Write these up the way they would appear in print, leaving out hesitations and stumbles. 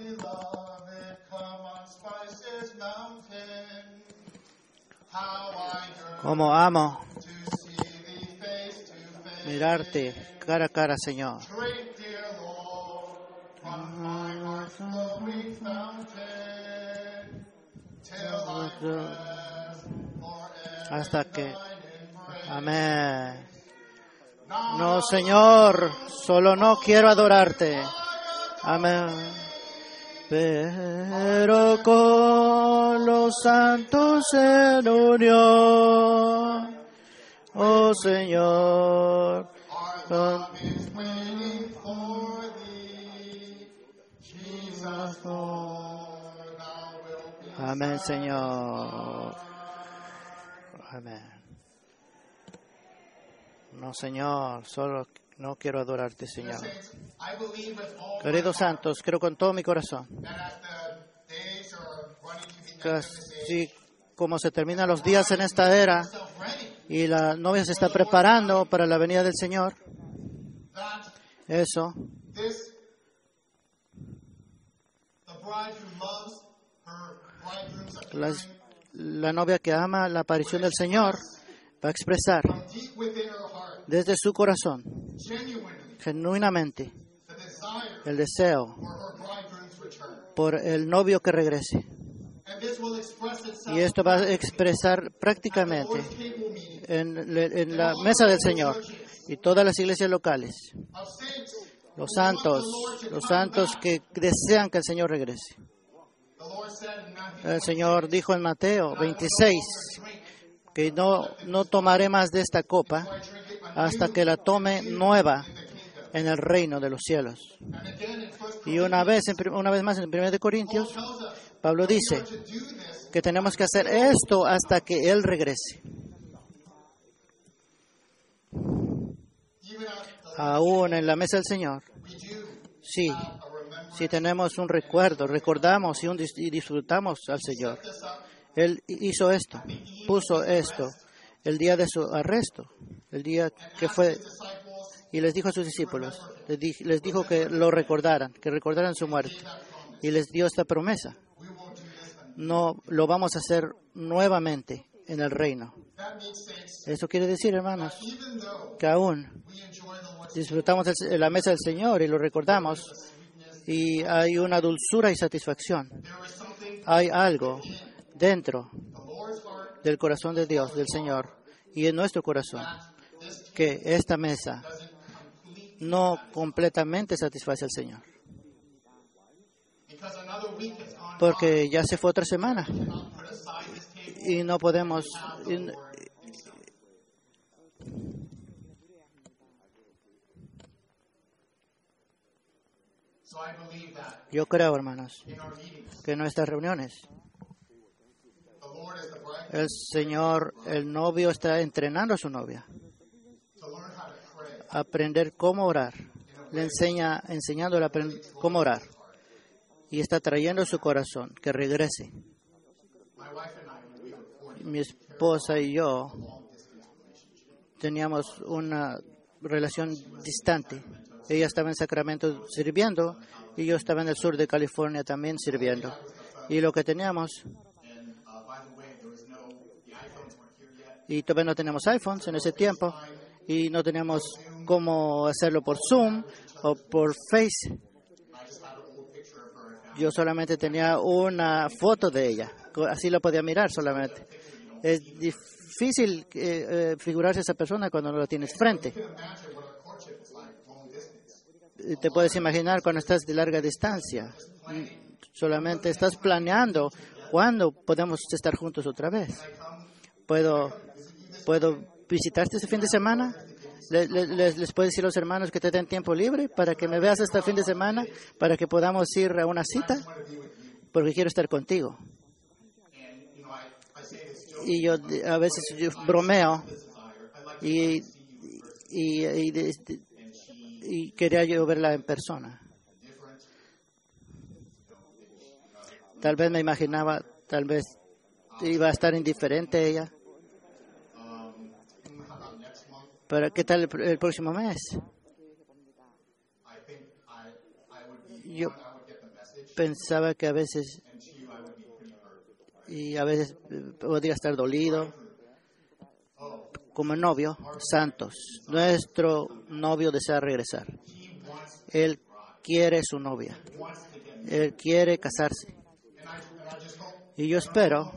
Cómo amo mirarte cara a cara, Señor. Hasta que... Amén. No, Señor, solo no quiero adorarte. Amén. Pero con los santos en unión, oh Señor, amén, Señor. Amén. No, Señor, solo no quiero adorarte, Señor. Queridos santos, creo con todo mi corazón que así como se terminan los días en esta era y la novia se está preparando para la venida del Señor, eso, la novia que ama la aparición del Señor va a expresar desde su corazón, genuinamente, el deseo por el novio que regrese. Y esto va a expresar prácticamente en la mesa del Señor y todas las iglesias locales. Los santos que desean que el Señor regrese. El Señor dijo en Mateo 26 que no tomaré más de esta copa hasta que la tome nueva en el reino de los cielos. Y una vez más en 1 Corintios, Pablo dice que tenemos que hacer esto hasta que Él regrese. Aún en la mesa del Señor, sí tenemos un recuerdo, recordamos y disfrutamos al Señor. Él hizo esto, puso esto, el día de su arresto, el día que fue, y les dijo a sus discípulos, les dijo que lo recordaran, que recordaran su muerte, y les dio esta promesa. No lo vamos a hacer nuevamente en el reino. Eso quiere decir, hermanos, que aún disfrutamos la mesa del Señor y lo recordamos, y hay una dulzura y satisfacción. Hay algo dentro del corazón de Dios, del Señor, y en nuestro corazón, que esta mesa no completamente satisface al Señor. Porque ya se fue otra semana y no podemos... Yo creo, hermanos, que en nuestras reuniones el Señor, el novio, está entrenando a su novia a aprender cómo orar. Le enseñándole a aprender cómo orar. Y está trayendo su corazón que regrese. Mi esposa y yo teníamos una relación distante. Ella estaba en Sacramento sirviendo y yo estaba en el sur de California también sirviendo. Y lo que teníamos, y todavía no teníamos iPhones en ese tiempo, y no teníamos cómo hacerlo por Zoom o por Face. Yo solamente tenía una foto de ella, así la podía mirar solamente. Es difícil figurarse a esa persona cuando no la tienes frente. Te puedes imaginar cuando estás de larga distancia. Solamente estás planeando cuándo podemos estar juntos otra vez. ¿Puedo visitarte este fin de semana? ¿Les puedo decir a los hermanos que te den tiempo libre para que me veas este fin de semana, para que podamos ir a una cita? Porque quiero estar contigo. Y yo a veces bromeo y quería yo verla en persona. Tal vez me imaginaba, tal vez iba a estar indiferente ella. Pero ¿qué tal el próximo mes? pensaba que a veces podría estar dolido. Como novio, Santos, nuestro novio desea regresar. Él quiere su novia. Él quiere casarse. Y yo espero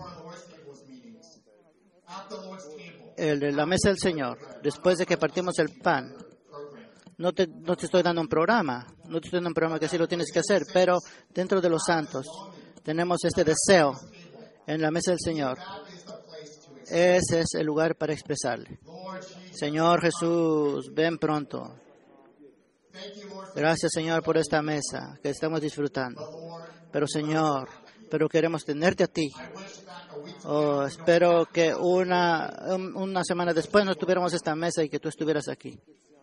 la mesa del Señor, después de que partimos el pan. No te estoy dando un programa, que sí lo tienes que hacer, pero dentro de los santos tenemos este deseo en la mesa del Señor. Ese es el lugar para expresarle. Señor Jesús, ven pronto. Gracias, Señor, por esta mesa que estamos disfrutando. Pero, Señor, queremos tenerte a ti. Espero que una semana después no tuviéramos esta mesa y que tú estuvieras aquí.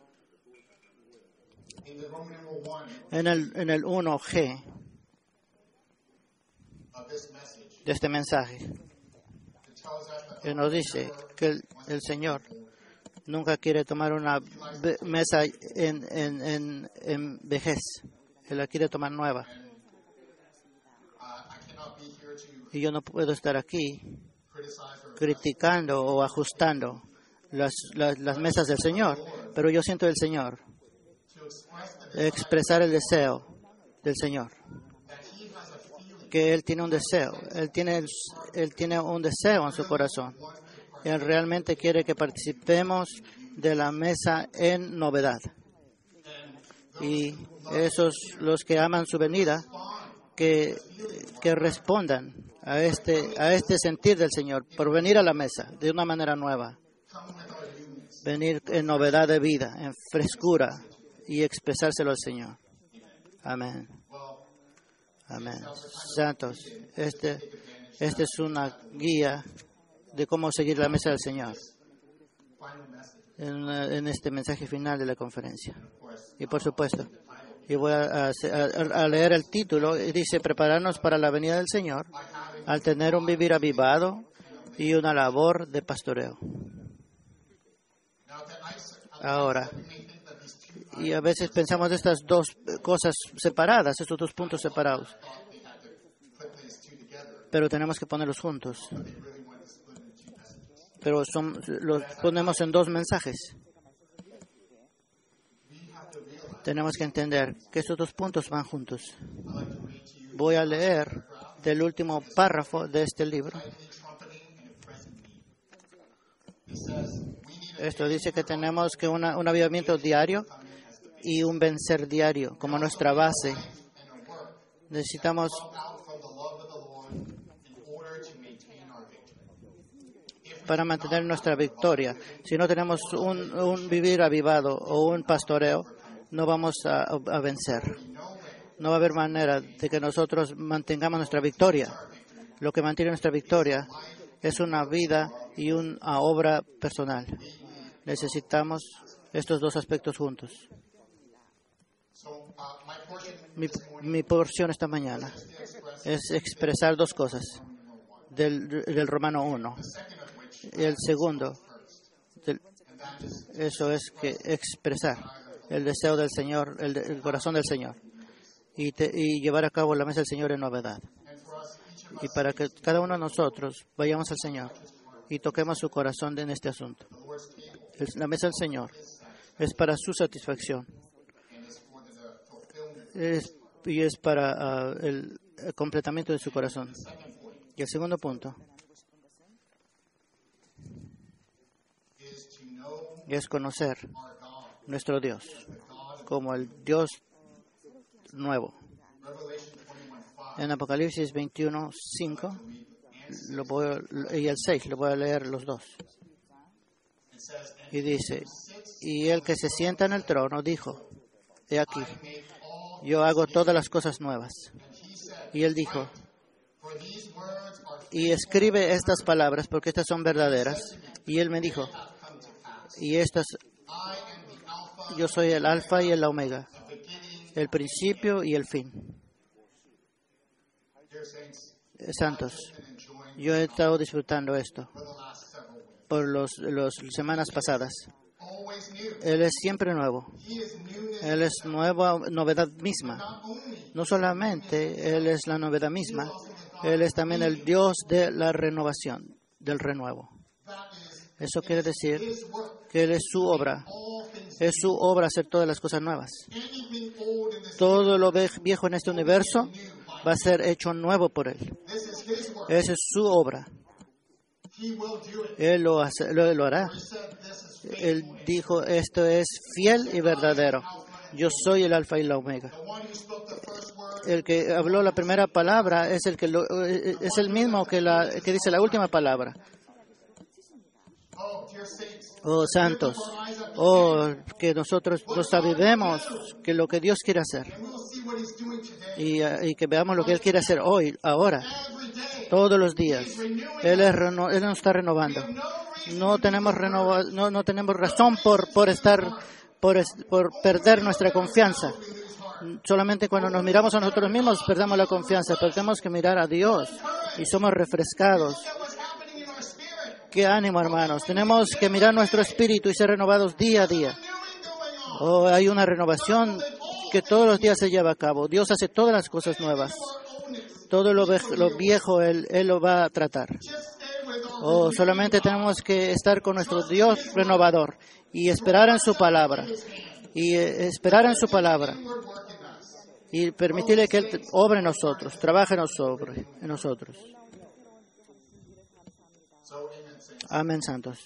En el 1G de este mensaje, que nos dice que el Señor nunca quiere tomar una mesa en vejez. Él la quiere tomar nueva. Y yo no puedo estar aquí criticando o ajustando las mesas del Señor, pero yo siento el Señor expresar el deseo del Señor, que Él tiene un deseo, Él tiene un deseo en su corazón. Él realmente quiere que participemos de la mesa en novedad. Y esos los que aman su venida, que respondan a este sentir del Señor por venir a la mesa de una manera nueva, venir en novedad de vida, en frescura y expresárselo al Señor. Amén. Amén. Santos, este es una guía de cómo seguir la mesa del Señor en este mensaje final de la conferencia. Y por supuesto, y voy a leer el título, y dice: prepararnos para la venida del Señor al tener un vivir avivado y una labor de pastoreo. Ahora, y a veces pensamos de estas dos cosas separadas, estos dos puntos separados, pero tenemos que ponerlos juntos. Pero los ponemos en dos mensajes. Tenemos que entender que estos dos puntos van juntos. Voy a leer del último párrafo de este libro. Esto dice que tenemos que un avivamiento diario y un vencer diario como nuestra base. Necesitamos para mantener nuestra victoria. Si no tenemos un vivir avivado o un pastoreo, no vamos a vencer. No va a haber manera de que nosotros mantengamos nuestra victoria. Lo que mantiene nuestra victoria es una vida y una obra personal. Necesitamos estos dos aspectos juntos. Mi porción esta mañana es expresar dos cosas del Romano 1. Y el segundo, eso es que expresar el deseo del Señor, el corazón del Señor, y llevar a cabo la mesa del Señor en novedad. Y para que cada uno de nosotros vayamos al Señor y toquemos su corazón en este asunto. La mesa del Señor es para su satisfacción. Y es para el completamiento de su corazón. Y el segundo punto es conocer nuestro Dios como el Dios nuevo. En Apocalipsis 21:5 y el 6, lo voy a leer los dos. Y dice: y el que se sienta en el trono dijo: he aquí, yo hago todas las cosas nuevas. Y él dijo: y escribe estas palabras porque estas son verdaderas. Y él me dijo: y estas, yo soy el alfa y el omega, el principio y el fin. Santos, yo he estado disfrutando esto por las semanas pasadas. Él es siempre nuevo. Él es novedad misma. No solamente Él es la novedad misma, Él es también el Dios de la renovación, del renuevo. Eso quiere decir que Él es su obra. Es su obra hacer todas las cosas nuevas. Todo lo viejo en este universo va a ser hecho nuevo por Él. Esa es su obra. Él lo hará. Él dijo, esto es fiel y verdadero. Yo soy el alfa y la omega. El que habló la primera palabra es el mismo que dice la última palabra. Oh, santos, oh, que nosotros sabemos que lo que Dios quiere hacer y que veamos lo que Él quiere hacer hoy, ahora, todos los días. Él nos está renovando. No tenemos razón por perder nuestra confianza. Solamente cuando nos miramos a nosotros mismos perdemos la confianza, pero tenemos que mirar a Dios y somos refrescados. ¡Qué ánimo, hermanos! Tenemos que mirar nuestro espíritu y ser renovados día a día. Oh, hay una renovación que todos los días se lleva a cabo. Dios hace todas las cosas nuevas. Todo lo viejo Él lo va a tratar. Oh, solamente tenemos que estar con nuestro Dios renovador y esperar en su palabra. Y permitirle que Él obre en nosotros, trabaje en nosotros. Amén, santos.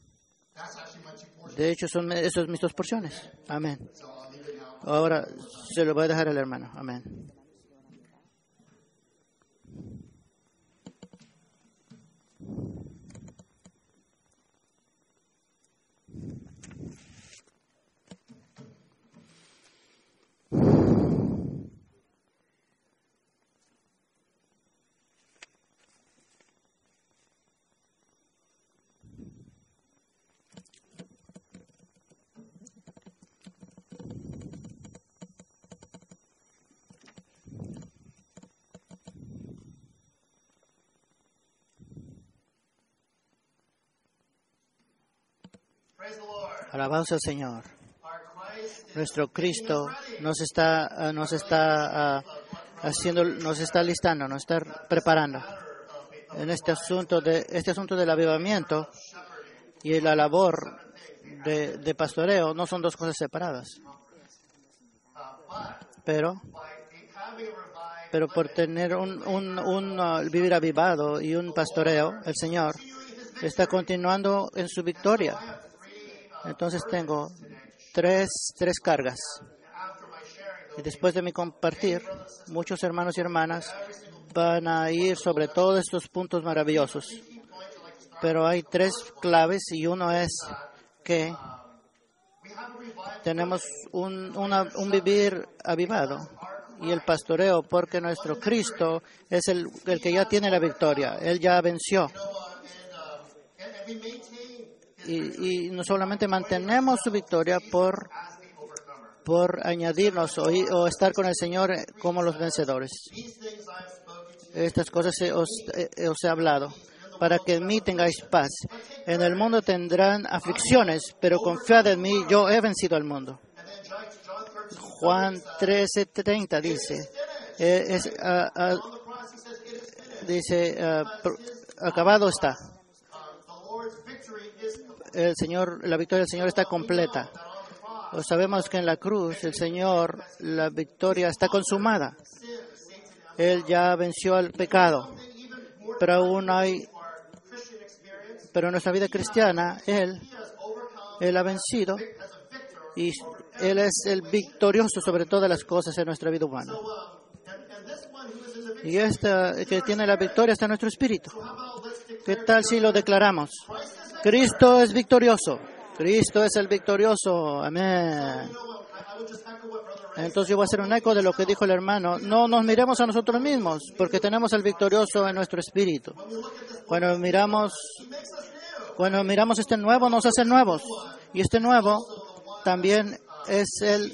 De hecho, esas mis 2 porciones. Amén. Ahora se lo voy a dejar al hermano. Amén. Alabados al Señor. Nuestro Cristo nos está listando, nos está preparando en este asunto del avivamiento y la labor de pastoreo. No son 2 cosas separadas. Pero por tener un vivir avivado y un pastoreo, el Señor está continuando en su victoria. Entonces tengo tres cargas. Y después de mi compartir, muchos hermanos y hermanas van a ir sobre todos estos puntos maravillosos. Pero hay 3 claves y uno es que tenemos un vivir avivado y el pastoreo, porque nuestro Cristo es el que ya tiene la victoria. Él ya venció. Y no solamente mantenemos su victoria por añadirnos o estar con el Señor como los vencedores. Estas cosas os he hablado, para que en mí tengáis paz. En el mundo tendrán aflicciones, pero confiad en mí, yo he vencido al mundo. Juan 13:30 dice, acabado está. La victoria del Señor está completa. Sabemos que en la cruz, la victoria está consumada. Él ya venció al pecado. Pero en nuestra vida cristiana, Él ha vencido y Él es el victorioso sobre todas las cosas en nuestra vida humana. Y que tiene la victoria está en nuestro espíritu. ¿Qué tal si lo declaramos? Cristo es victorioso. Cristo es el victorioso. Amén. Entonces yo voy a hacer un eco de lo que dijo el hermano. No nos miremos a nosotros mismos, porque tenemos el victorioso en nuestro espíritu. Cuando miramos este nuevo, nos hace nuevos. Y este nuevo también es el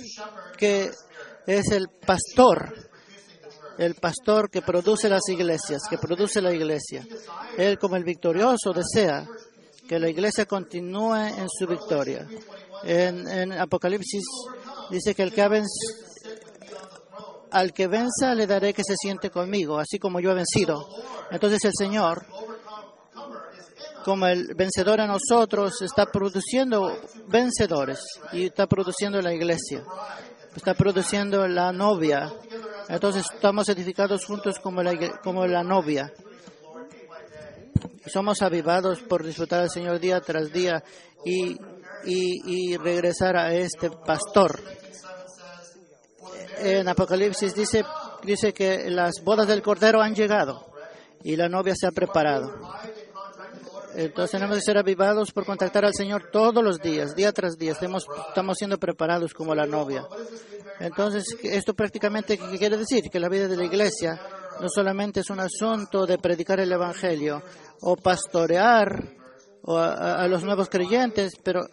pastor. El pastor que produce las iglesias, que produce la iglesia. Él, como el victorioso, desea que la iglesia continúe en su victoria. En Apocalipsis dice que al que venza le daré que se siente conmigo, así como yo he vencido. Entonces el Señor, como el vencedor en nosotros, está produciendo vencedores y está produciendo la iglesia, está produciendo la novia. Entonces estamos edificados juntos como la novia. Somos avivados por disfrutar al Señor día tras día y regresar a este pastor. En Apocalipsis dice que las bodas del Cordero han llegado y la novia se ha preparado. Entonces tenemos que ser avivados por contactar al Señor todos los días, día tras día. Estamos siendo preparados como la novia. Entonces, esto prácticamente, ¿qué quiere decir? Que la vida de la iglesia no solamente es un asunto de predicar el Evangelio o pastorear a los nuevos creyentes, pero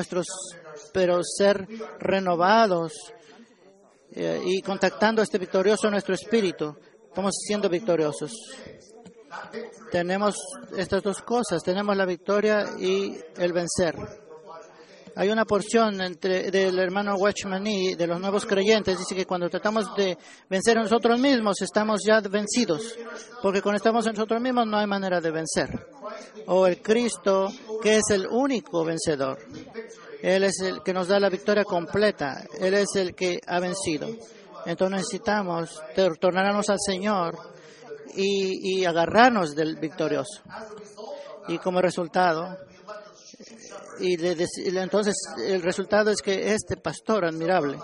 ser renovados y contactando a este victorioso nuestro espíritu. Estamos siendo victoriosos. Tenemos estas dos cosas, tenemos la victoria y el vencer. Hay una porción del hermano Watchman Nee, de los nuevos creyentes, dice que cuando tratamos de vencer a nosotros mismos, estamos ya vencidos, porque cuando estamos en nosotros mismos no hay manera de vencer. O el Cristo, que es el único vencedor. Él es el que nos da la victoria completa. Él es el que ha vencido. Entonces necesitamos tornarnos al Señor y agarrarnos del victorioso. Y como resultado, entonces el resultado es que este pastor admirable.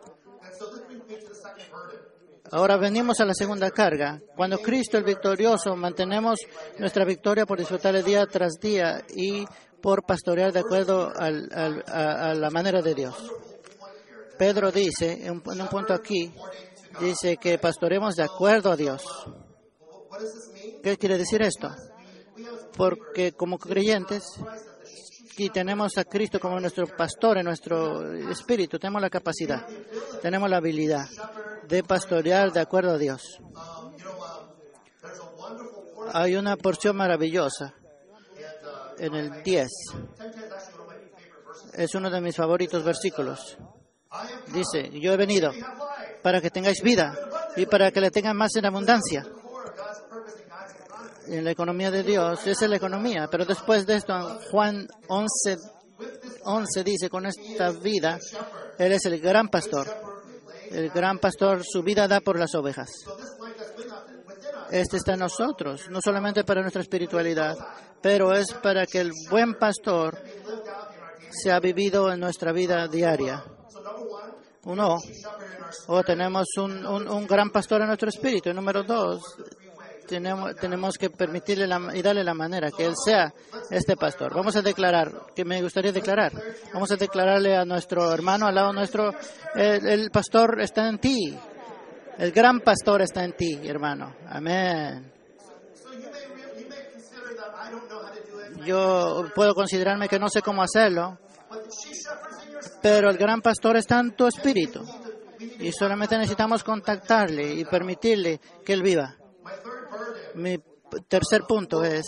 Ahora venimos a la segunda carga. Cuando Cristo el victorioso, mantenemos nuestra victoria por disfrutarle día tras día y por pastorear de acuerdo a la manera de Dios. Pedro dice, en un punto aquí, dice que pastoremos de acuerdo a Dios. ¿Qué quiere decir esto? Porque como creyentes, y tenemos a Cristo como nuestro pastor en nuestro espíritu, tenemos la capacidad, tenemos la habilidad de pastorear de acuerdo a Dios. Hay una porción maravillosa en el 10. Es uno de mis favoritos versículos. Dice, yo he venido para que tengáis vida y para que la tengan más en abundancia. En la economía de Dios, esa es la economía. Pero después de esto, en Juan 11 dice, con esta vida, Él es el gran pastor. El gran pastor su vida da por las ovejas. Este está en nosotros, no solamente para nuestra espiritualidad, pero es para que el buen pastor sea vivido en nuestra vida diaria. Uno, tenemos un gran pastor en nuestro espíritu. Y número 2, tenemos que permitirle y darle la manera que Él sea este pastor. Vamos a declarar, que me gustaría declarar. Vamos a declararle a nuestro hermano al lado nuestro, el pastor está en ti. El gran pastor está en ti, hermano. Amén. Yo puedo considerarme que no sé cómo hacerlo, pero el gran pastor está en tu espíritu. Y solamente necesitamos contactarle y permitirle que Él viva. Mi tercer punto es,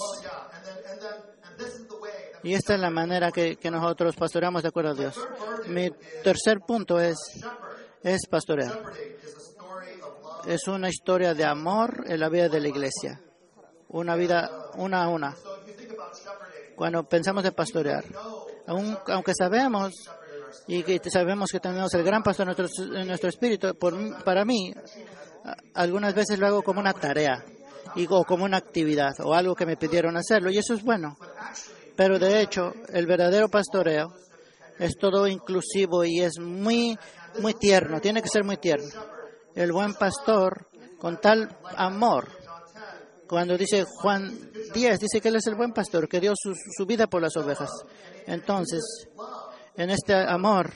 y esta es la manera que nosotros pastoreamos de acuerdo a Dios. Mi tercer punto es pastorear. Es una historia de amor en la vida de la iglesia. Una vida una a una. Cuando pensamos de pastorear, aunque sabemos y que sabemos que tenemos el gran pastor en nuestro espíritu, para mí, algunas veces lo hago como una tarea o como una actividad o algo que me pidieron hacerlo, y eso es bueno. Pero de hecho, el verdadero pastoreo es todo inclusivo y es muy, muy tierno, tiene que ser muy tierno. El buen pastor, con tal amor, cuando dice Juan 10, dice que Él es el buen pastor, que dio su vida por las ovejas. Entonces, en este amor,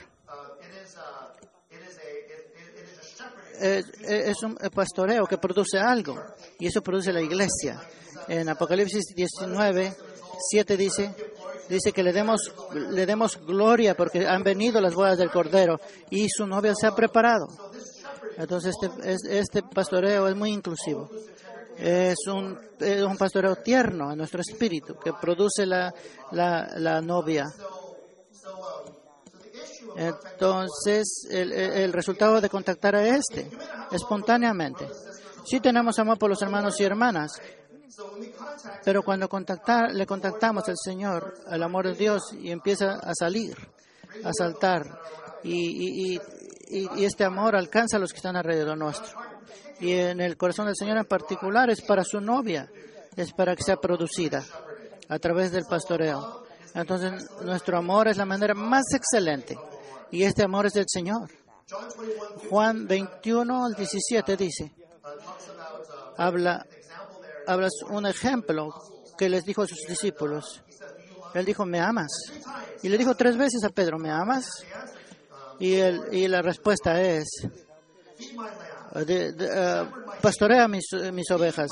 es un pastoreo que produce algo, y eso produce la iglesia. En Apocalipsis 19, 7 dice que le demos gloria porque han venido las bodas del Cordero y su novia se ha preparado. Entonces este pastoreo es muy inclusivo. Es un pastoreo tierno en nuestro espíritu que produce la novia. Entonces, el resultado de contactar a espontáneamente. Sí tenemos amor por los hermanos y hermanas, pero cuando le contactamos al Señor, al amor de Dios, y empieza a salir, a saltar, y este amor alcanza a los que están alrededor nuestro. Y en el corazón del Señor en particular es para su novia, es para que sea producida a través del pastoreo. Entonces, nuestro amor es la manera más excelente, y este amor es del Señor. Juan 21 al 17 dice, habla un ejemplo que les dijo a sus discípulos. Él dijo, ¿me amas? Y le dijo 3 veces a Pedro, ¿me amas? Y la respuesta es, pastorea mis ovejas.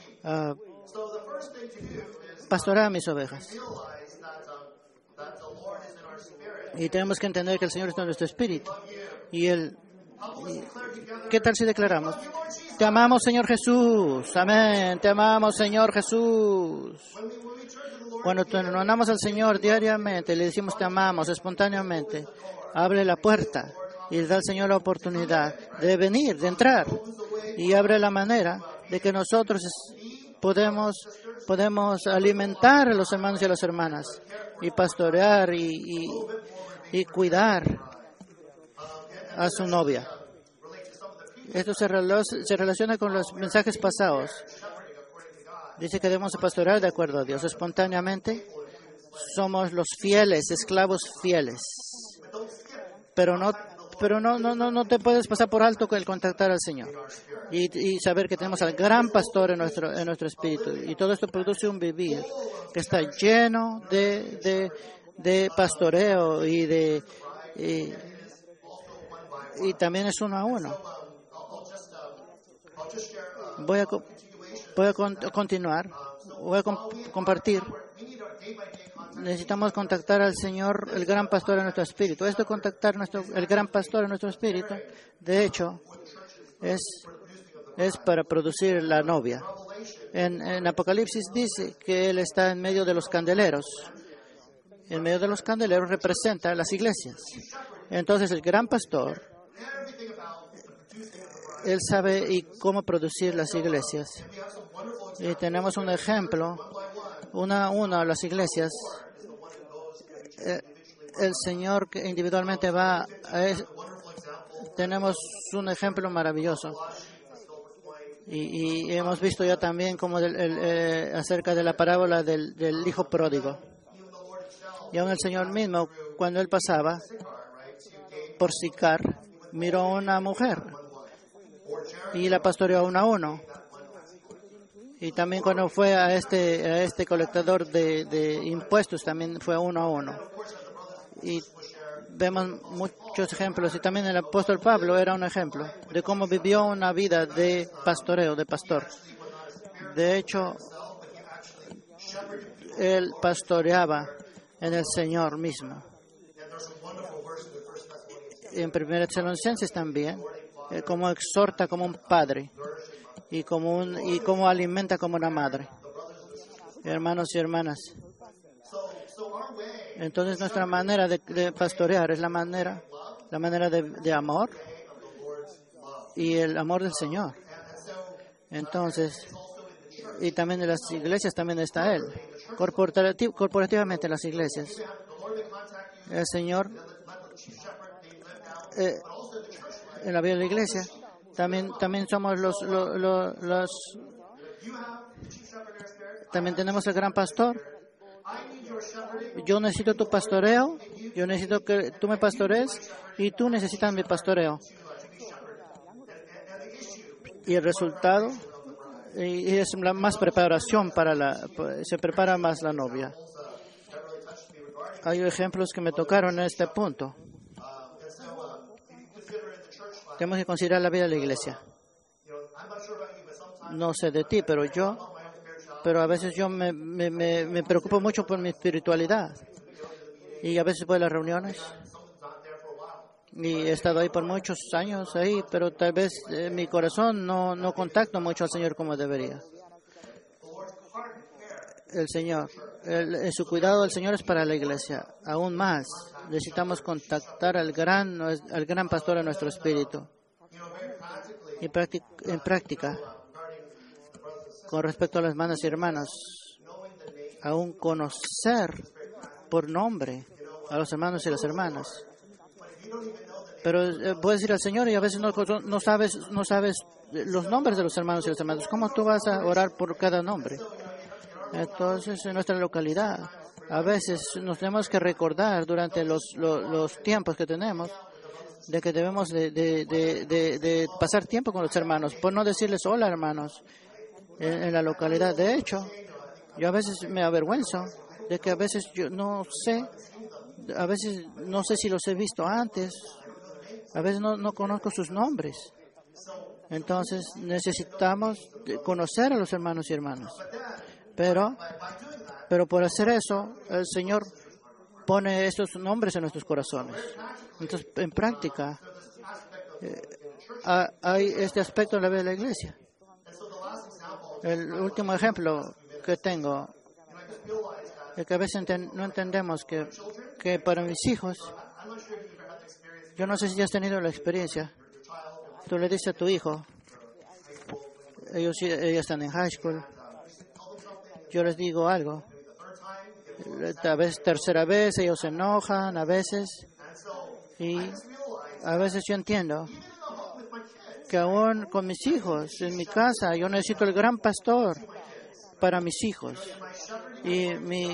Pastorea mis ovejas. Y tenemos que entender que el Señor está en nuestro espíritu. ¿Qué tal si declaramos? Te amamos, Señor Jesús. Amén. Te amamos, Señor Jesús. Cuando nos amamos al Señor diariamente, le decimos te amamos espontáneamente, abre la puerta y le da al Señor la oportunidad de venir, de entrar. Y abre la manera de que nosotros podemos alimentar a los hermanos y a las hermanas y pastorear y cuidar a su novia. Esto se relaciona con los mensajes pasados. Dice que debemos pastorear de acuerdo a Dios. Espontáneamente somos los fieles, esclavos fieles. Pero no te puedes pasar por alto con el contactar al Señor y saber que tenemos al gran pastor en nuestro espíritu. Y todo esto produce un vivir que está lleno de pastoreo y también es uno a uno. Voy a continuar, voy a compartir. Necesitamos contactar al Señor, el gran pastor en nuestro espíritu. Esto contactar el gran pastor en nuestro espíritu, de hecho, es para producir la novia. En Apocalipsis dice que Él está en medio de los candeleros. En medio de los candeleros representa las iglesias. Entonces el gran pastor, Él sabe cómo producir las iglesias. Y tenemos un ejemplo, una a las iglesias. El Señor que individualmente va tenemos un ejemplo maravilloso. Y hemos visto ya también como acerca de la parábola del hijo pródigo. Y aún el Señor mismo, cuando Él pasaba por Sicar, miró a una mujer y la pastoreó uno a uno. Y también cuando fue a este colectador de impuestos, también fue uno a uno. Y vemos muchos ejemplos. Y también el apóstol Pablo era un ejemplo de cómo vivió una vida de pastoreo, de pastor. De hecho, él pastoreaba en el Señor mismo. En 1 Tesalonicenses también, como exhorta como un padre y como alimenta como una madre. Hermanos y hermanas. Entonces nuestra manera de pastorear es la manera de amor y el amor del Señor. Entonces, y también en las iglesias también está Él. Corporativamente en las iglesias. El Señor, en la vida de la iglesia, también somos también tenemos el gran pastor. Yo necesito tu pastoreo, yo necesito que tú me pastorees y tú necesitas mi pastoreo. Y el resultado es la más preparación se prepara más la novia. Hay ejemplos que me tocaron en este punto. Tenemos que considerar la vida de la iglesia. No sé de ti, pero a veces yo me preocupo mucho por mi espiritualidad. Y a veces voy a las reuniones. Y he estado ahí por muchos años ahí, pero tal vez mi corazón no contacto mucho al Señor como debería. el Señor. Su cuidado del Señor es para la iglesia. Aún más, necesitamos contactar al gran pastor de nuestro espíritu. Y en práctica, con respecto a las hermanas y hermanos, aún conocer por nombre a los hermanos y las hermanas. Pero puedes ir al Señor y a veces no sabes los nombres de los hermanos y las hermanas. ¿Cómo tú vas a orar por cada nombre? Entonces, en nuestra localidad, a veces nos tenemos que recordar durante los tiempos que tenemos de que debemos de pasar tiempo con los hermanos, por no decirles hola hermanos en la localidad. De hecho, yo a veces me avergüenzo de que a veces yo no sé si los he visto antes, a veces no conozco sus nombres. Entonces necesitamos conocer a los hermanos y hermanas. Pero por hacer eso, el Señor pone estos nombres en nuestros corazones. Entonces, en práctica, hay este aspecto en la vida de la iglesia. El último ejemplo que tengo es que a veces no entendemos que para mis hijos, yo no sé si has tenido la experiencia, tú le dices a tu hijo, ellos están en high school, yo les digo algo, a veces tercera vez ellos se enojan, a veces, y a veces yo entiendo que aún con mis hijos, en mi casa, yo necesito el gran pastor para mis hijos. Y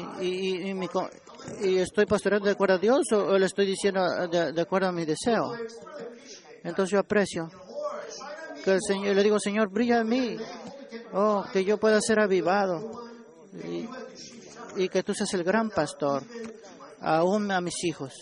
estoy pastoreando de acuerdo a Dios o le estoy diciendo de acuerdo a mi deseo. Entonces yo aprecio que el Señor, le digo, Señor, brilla en mí, que yo pueda ser avivado y que tú seas el gran pastor, aún a mis hijos.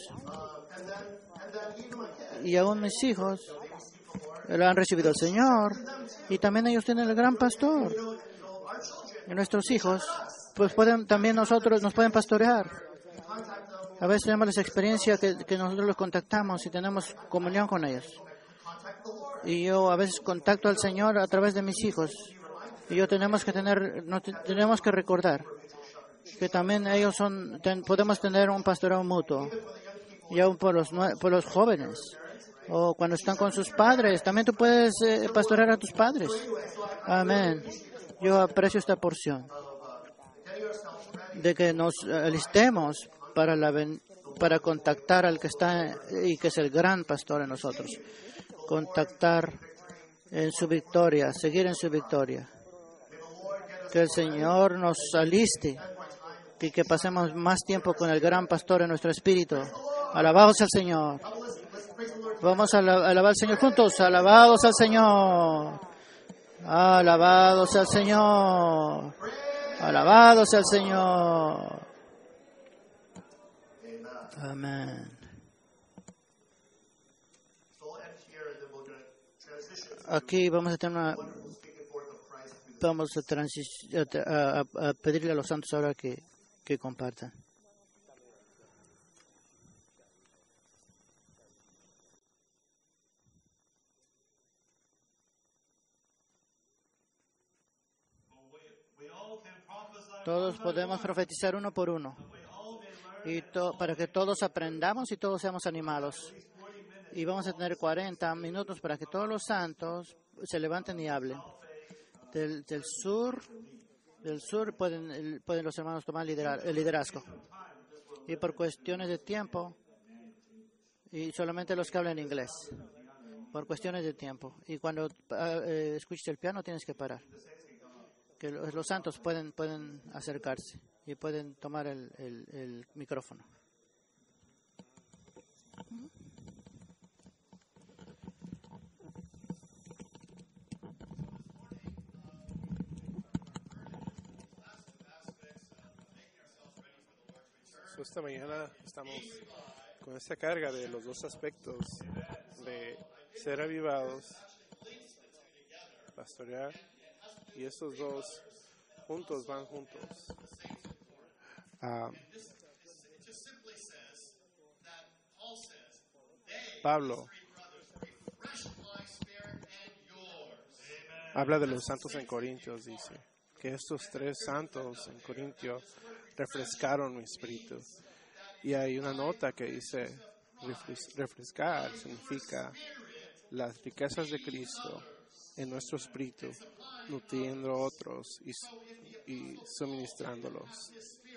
Y aún mis hijos lo han recibido el Señor y también ellos tienen el gran pastor. Y nuestros hijos pues también nos pueden pastorear. A veces tenemos esa experiencia que nosotros los contactamos y tenemos comunión con ellos. Y yo a veces contacto al Señor a través de mis hijos. Y tenemos que recordar que también ellos podemos tener un pastoreo mutuo. Y aún por los jóvenes. O cuando están con sus padres, también tú puedes pastorear a tus padres. Amén. Yo aprecio esta porción de que nos alistemos para contactar al que está y que es el gran pastor en nosotros. Contactar en su victoria, seguir en su victoria. Que el Señor nos aliste y que pasemos más tiempo con el gran pastor en nuestro espíritu. Alabados al Señor. Vamos a alabar al Señor juntos. Alabados al Señor. Alabados al Señor. Alabados al Señor. Amén. Aquí vamos a pedirle a los santos ahora que compartan. Todos podemos profetizar uno por uno. Y para que todos aprendamos y todos seamos animados. Y vamos a tener 40 minutos para que todos los santos se levanten y hablen. Del sur pueden los hermanos tomar el liderazgo. Y por cuestiones de tiempo, y solamente los que hablan inglés. Por cuestiones de tiempo. Y cuando escuches el piano tienes que parar. Que los santos pueden acercarse y pueden tomar el micrófono. Esta mañana estamos con esta carga de los dos aspectos de ser avivados, pastorear, y estos dos juntos van juntos. Pablo habla de los santos en Corintios, dice, que estos 3 santos en Corintio refrescaron mi espíritu. Y hay una nota que dice, refrescar significa las riquezas de Cristo en nuestro espíritu, nutriendo a otros y suministrándolos.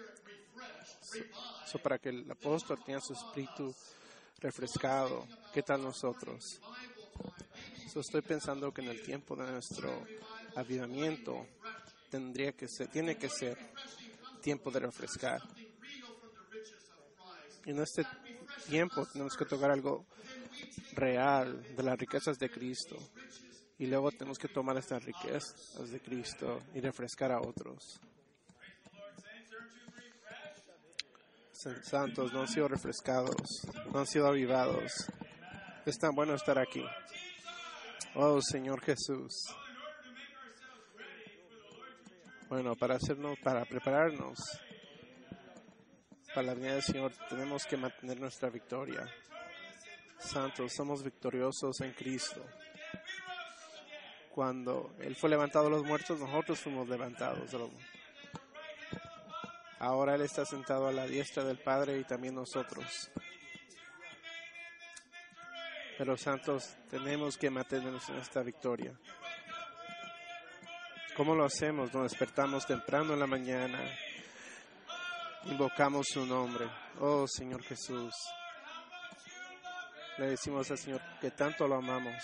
Para que el apóstol tenga su espíritu refrescado, ¿qué tal nosotros? Estoy pensando que en el tiempo de nuestro avivamiento tiene que ser tiempo de refrescar. Y en este tiempo tenemos que tocar algo real de las riquezas de Cristo. Y luego tenemos que tomar estas riquezas de Cristo y refrescar a otros. Santos no han sido refrescados, no han sido avivados. Es tan bueno estar aquí. Oh, Señor Jesús. Bueno, para prepararnos para la venida del Señor, tenemos que mantener nuestra victoria. Santos, somos victoriosos en Cristo. Cuando Él fue levantado de los muertos, nosotros fuimos levantados de los muertos. Ahora Él está sentado a la diestra del Padre y también nosotros. Pero santos, tenemos que mantenernos en esta victoria. ¿Cómo lo hacemos? Nos despertamos temprano en la mañana. Invocamos su nombre. Oh, Señor Jesús. Le decimos al Señor que tanto lo amamos.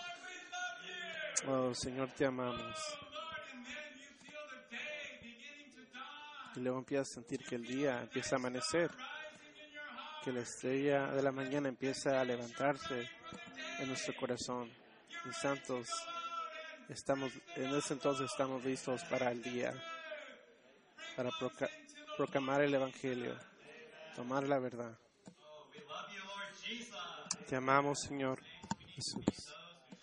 Oh, Señor, te amamos. Y luego empiezas a sentir que el día empieza a amanecer, que la estrella de la mañana empieza a levantarse en nuestro corazón. Y santos, en ese entonces estamos listos para el día, para proclamar el Evangelio, tomar la verdad. Te amamos, Señor Jesús.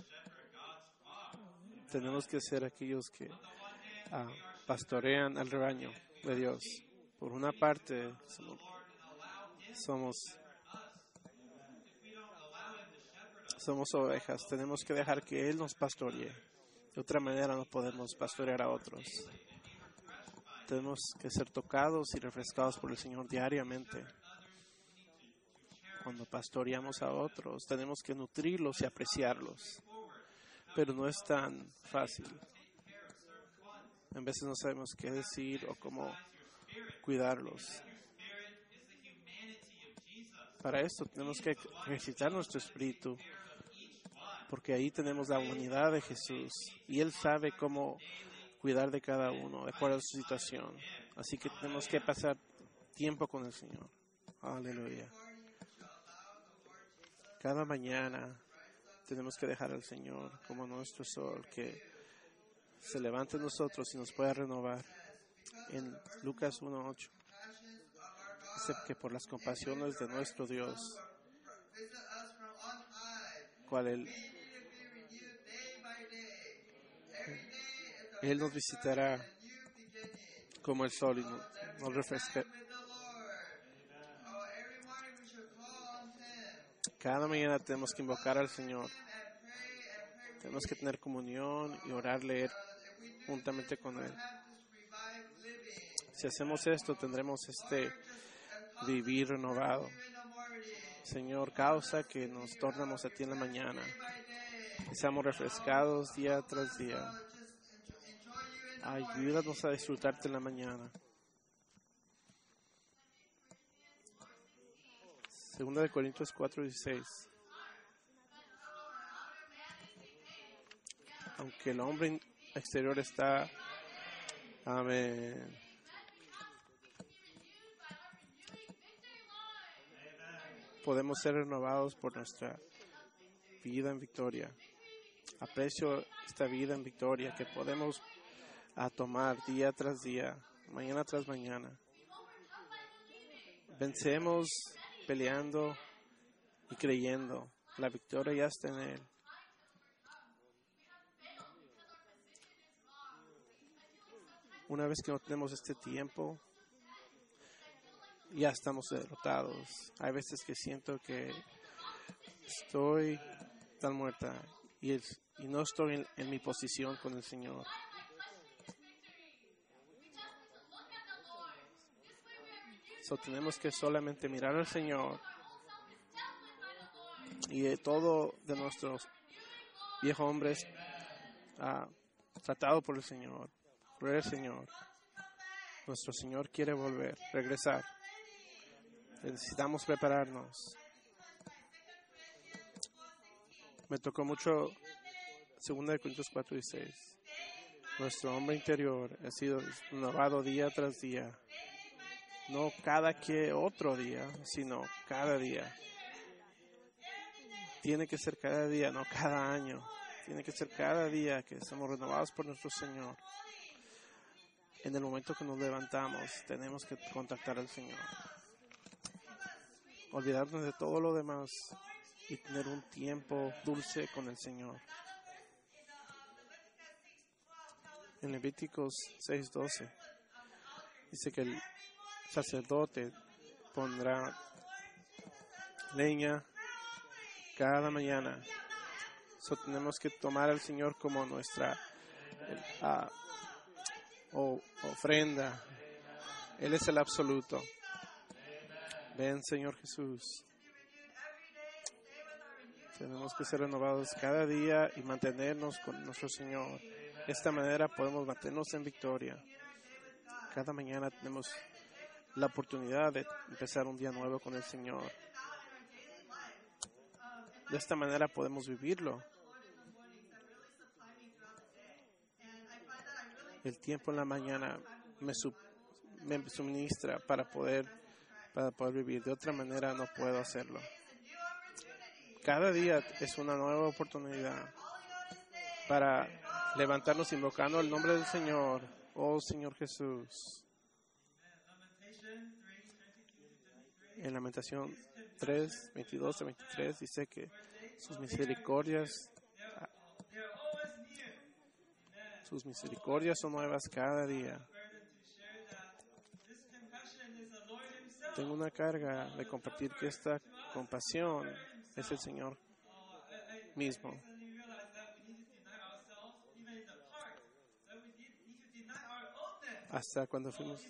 Tenemos que ser aquellos que pastorean al rebaño de Dios. Por una parte, somos ovejas. Tenemos que dejar que Él nos pastoree. De otra manera no podemos pastorear a otros. Tenemos que ser tocados y refrescados por el Señor diariamente. Cuando pastoreamos a otros, tenemos que nutrirlos y apreciarlos. Pero no es tan fácil. A veces no sabemos qué decir o cómo cuidarlos. Para esto tenemos que ejercitar nuestro espíritu, porque ahí tenemos la humanidad de Jesús y Él sabe cómo cuidar de cada uno, de acuerdo a su situación. Así que tenemos que pasar tiempo con el Señor. Aleluya. Cada mañana tenemos que dejar al Señor como nuestro sol, que se levante en nosotros y nos pueda renovar. En Lucas 1:8 dice que por las compasiones de nuestro Dios, Él nos visitará como el sol y nos refresca. Cada mañana tenemos que invocar al Señor. Tenemos que tener comunión y orar, leer juntamente con Él. Si hacemos esto, tendremos este vivir renovado. Señor, causa que nos tornemos a ti en la mañana y seamos refrescados día tras día. Ayúdanos a disfrutarte en la mañana. 2 Corintios 4:16. Aunque el hombre exterior está, amén. Podemos ser renovados por nuestra vida en victoria. Aprecio esta vida en victoria que podemos tomar día tras día, mañana tras mañana. Vencemos peleando y creyendo. La victoria ya está en Él. Una vez que no tenemos este tiempo, ya estamos derrotados. Hay veces que siento que estoy tan muerta y no estoy en mi posición con el Señor. Tenemos que solamente mirar al Señor y todo de nuestros viejos hombres tratado por el Señor, por el Señor. Nuestro Señor quiere volver, regresar. Necesitamos prepararnos. Me tocó mucho 2 Corintios 4:16. Nuestro hombre interior ha sido renovado día tras día. No cada que otro día, sino cada día. Tiene que ser cada día, no cada año. Tiene que ser cada día que somos renovados por nuestro Señor. En el momento que nos levantamos, tenemos que contactar al Señor. Olvidarnos de todo lo demás y tener un tiempo dulce con el Señor. En Levíticos 6:12 dice que el sacerdote pondrá leña cada mañana. Tenemos que tomar al Señor como nuestra ofrenda. Él es el absoluto. Ven, Señor Jesús. Tenemos que ser renovados cada día y mantenernos con nuestro Señor. De esta manera podemos mantenernos en victoria. Cada mañana tenemos la oportunidad de empezar un día nuevo con el Señor. De esta manera podemos vivirlo. El tiempo en la mañana me suministra para poder vivir. De otra manera no puedo hacerlo. Cada día es una nueva oportunidad para levantarnos invocando el nombre del Señor. Oh Señor Jesús. En Lamentación 3, 22 a 23 dice que sus misericordias son nuevas cada día. Tengo una carga de compartir que esta compasión es el Señor mismo. Hasta cuando fuimos,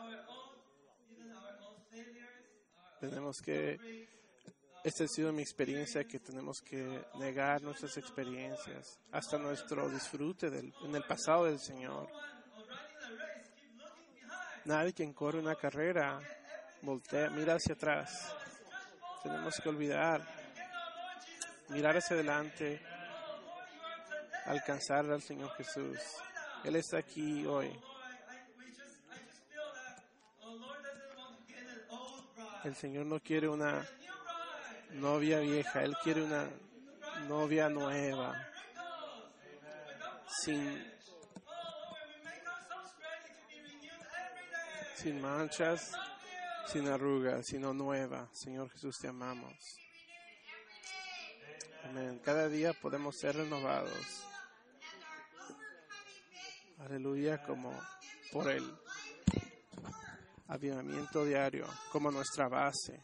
esta ha sido mi experiencia, que tenemos que negar nuestras experiencias, hasta nuestro disfrute en el pasado del Señor. Nadie quien corre una carrera mira hacia atrás. Tenemos que mirar hacia adelante, alcanzar al Señor Jesús. Él está aquí hoy. El Señor no quiere una novia vieja, Él quiere una novia nueva, sin manchas, sin arrugas, sino nueva. Señor Jesús, te amamos. Amén. Cada día podemos ser renovados. Aleluya, como por el avivamiento diario, como nuestra base.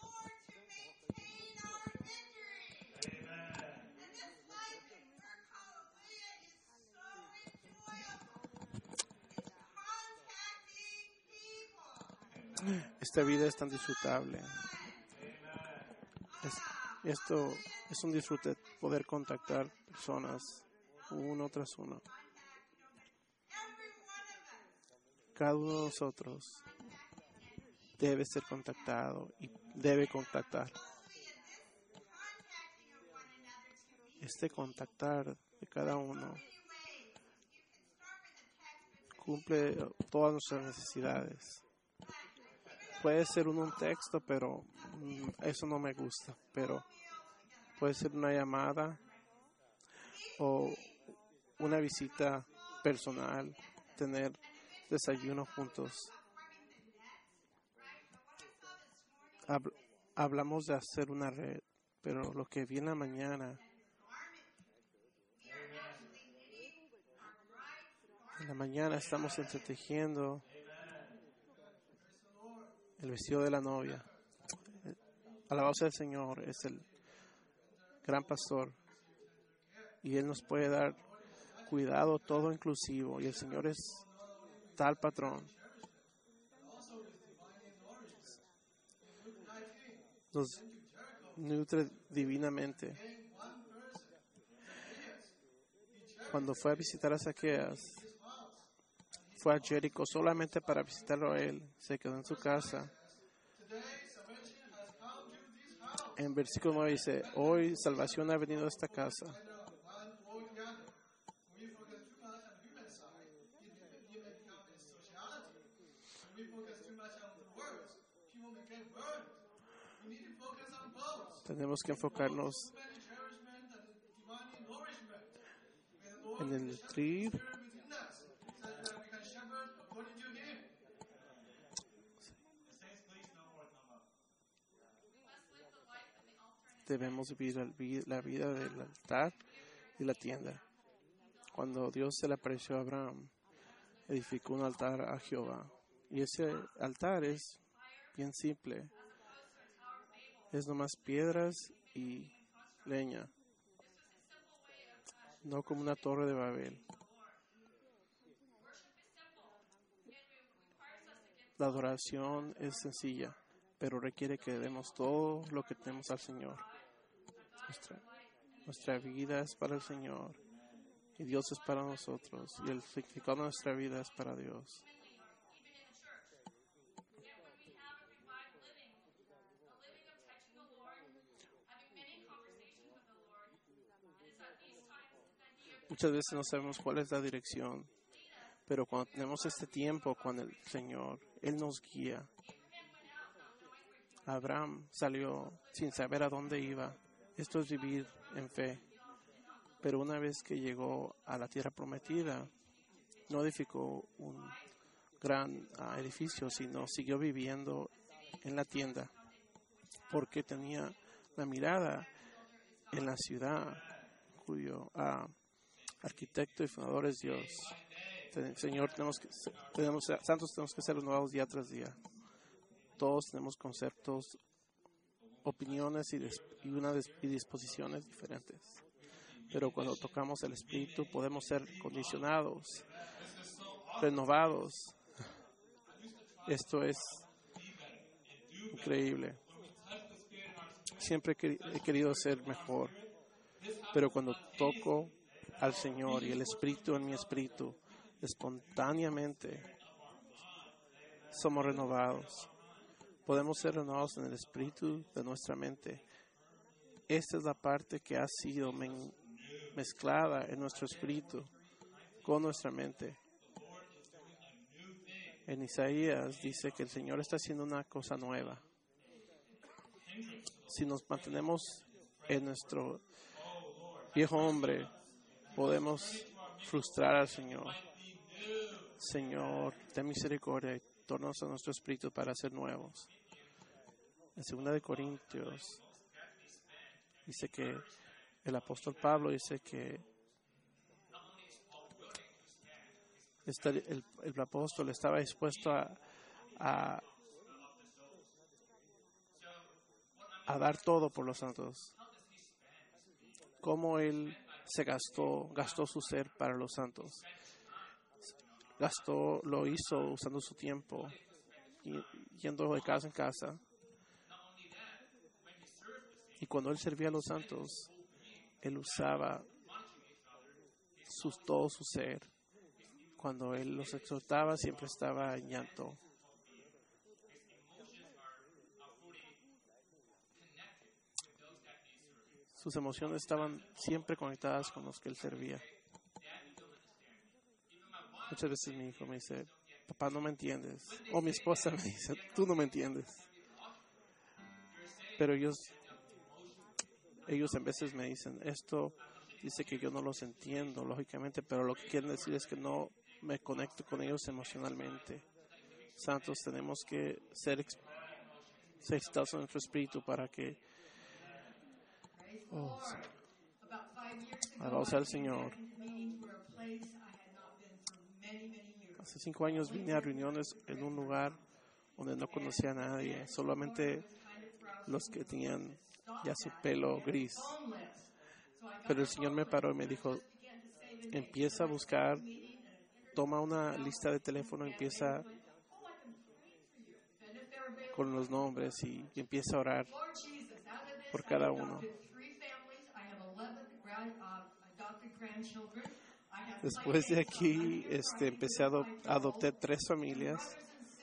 Esta vida es tan disfrutable. Esto es un disfrute poder contactar personas uno tras uno. Cada uno de nosotros debe ser contactado y debe contactar. Este contactar de cada uno cumple todas nuestras necesidades. Puede ser un texto, pero eso no me gusta. Pero puede ser una llamada o una visita personal, tener desayuno juntos. Hablamos de hacer una red, pero lo que viene mañana, en la mañana estamos entretejiendo el vestido de la novia. Alabado sea el Señor, es el gran pastor y Él nos puede dar cuidado todo inclusivo, y el Señor es tal patrón. nos nutre divinamente. Cuando fue a visitar a Zaqueas, fue a Jericó solamente para visitarlo a él. Se quedó en su casa. En versículo 9 dice, hoy salvación ha venido a esta casa. Tenemos que enfocarnos en el nutrir. Debemos vivir la vida del altar y la tienda. Cuando Dios se le apareció a Abraham, edificó un altar a Jehová. Y ese altar es bien simple. Es nomás piedras y leña. No como una torre de Babel. La adoración es sencilla, pero requiere que demos todo lo que tenemos al Señor. Nuestra vida es para el Señor y Dios es para nosotros y el significado de nuestra vida es para Dios. Muchas veces no sabemos cuál es la dirección, pero cuando tenemos este tiempo con el Señor, Él nos guía. Abraham salió sin saber a dónde iba. Esto es vivir en fe. Pero una vez que llegó a la tierra prometida, no edificó un gran edificio, sino siguió viviendo en la tienda, porque tenía la mirada en la ciudad, cuyo arquitecto y fundador es Dios. Señor, santos tenemos que ser renovados día tras día. Todos tenemos conceptos, opiniones y disposiciones diferentes. Pero cuando tocamos el Espíritu podemos ser condicionados, renovados. Esto es increíble. Siempre he querido ser mejor, pero cuando toco al Señor y el Espíritu en mi espíritu, espontáneamente somos renovados. Podemos ser renovados en el espíritu de nuestra mente. Esta es la parte que ha sido mezclada en nuestro espíritu con nuestra mente. En Isaías dice que el Señor está haciendo una cosa nueva. Si nos mantenemos en nuestro viejo hombre, podemos frustrar al Señor. Señor, ten misericordia y tórnanos a nuestro espíritu para ser nuevos. En 2 Corintios dice que el apóstol Pablo dice que el apóstol estaba dispuesto a dar todo por los santos. Como él se gastó su ser para los santos. Lo hizo usando su tiempo, yendo de casa en casa. Y cuando él servía a los santos, él usaba todo su ser. Cuando él los exhortaba, siempre estaba en llanto. Sus emociones estaban siempre conectadas con los que él servía. Muchas veces mi hijo me dice, papá, no me entiendes. O mi esposa me dice, tú no me entiendes. Pero ellos en veces me dicen, esto dice que yo no los entiendo, lógicamente, pero lo que quieren decir es que no me conecto con ellos emocionalmente. Santos, tenemos que ser excitados en nuestro espíritu para que alabados al Señor. Hace 5 años vine a reuniones en un lugar donde no conocía a nadie, solamente los que tenían ya su pelo gris. Pero el Señor me paró y me dijo, empieza a buscar, toma una lista de teléfono, empieza con los nombres y empieza a orar por cada uno. Después de aquí, empecé a adoptar 3 familias.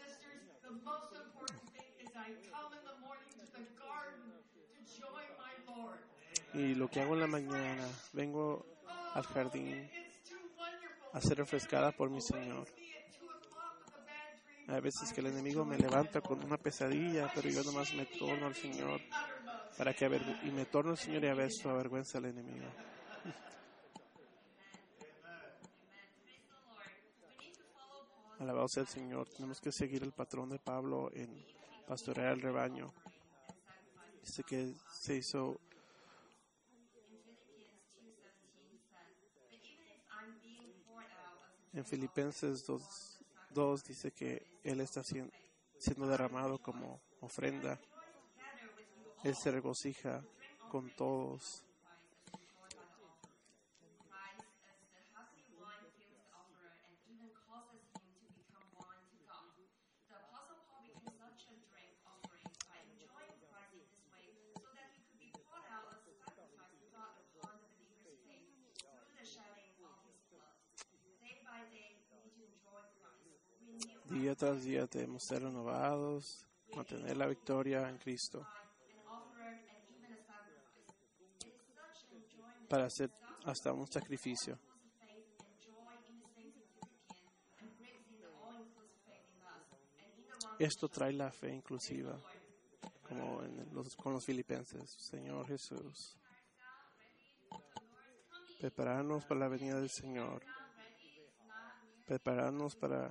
Y lo que hago en la mañana, vengo al jardín a ser refrescada por mi Señor. Hay veces que el enemigo me levanta con una pesadilla, pero yo nomás me torno al Señor y me torno al Señor y a ver su avergüenza al enemigo. Alabado sea el Señor. Tenemos que seguir el patrón de Pablo en pastorear el rebaño. Dice que se hizo en Filipenses 2 dice que Él está siendo derramado como ofrenda. Él se regocija con todos. Día tras día debemos ser renovados, mantener la victoria en Cristo, para hacer hasta un sacrificio. Esto trae la fe inclusiva, como con los filipenses. Señor Jesús, prepararnos para la venida del Señor, prepararnos para...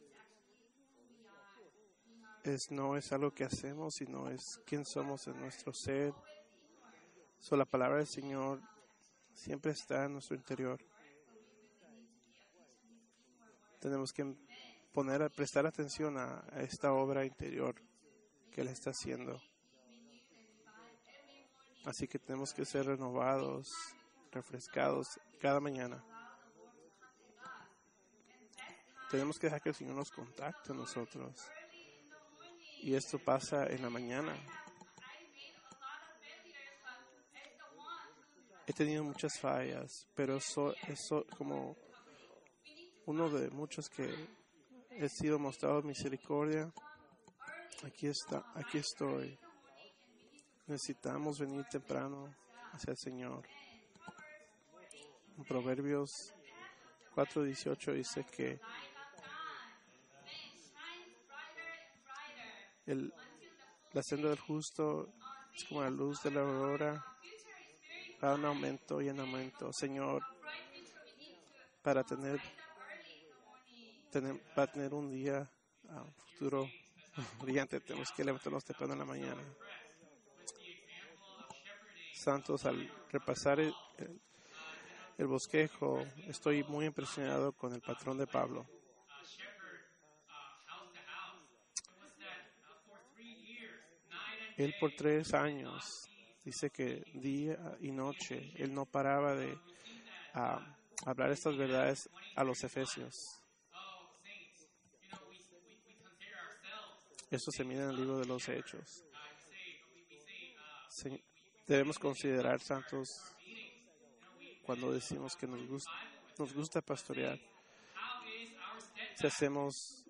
no es algo que hacemos, sino es quién somos en nuestro ser. La palabra del Señor siempre está en nuestro interior. Tenemos que prestar atención a esta obra interior que Él está haciendo. Así que tenemos que ser renovados, refrescados cada mañana. Tenemos que dejar que el Señor nos contacte a nosotros. Y esto pasa en la mañana. He tenido muchas fallas, pero eso como uno de muchos que he sido mostrado misericordia. Aquí estoy. Necesitamos venir temprano hacia el Señor. En Proverbios 4:18 dice que la senda del justo es como la luz de la aurora, va en aumento y en aumento. Señor, para tener un día, un futuro brillante, tenemos que levantarnos temprano en la mañana. Santos, al repasar el bosquejo, estoy muy impresionado con el patrón de Pablo. Él por 3 años, dice que día y noche, él no paraba de hablar estas verdades a los efesios. Esto se mira en el libro de los Hechos. Debemos considerar, santos, cuando decimos que nos gusta pastorear. Si hacemos,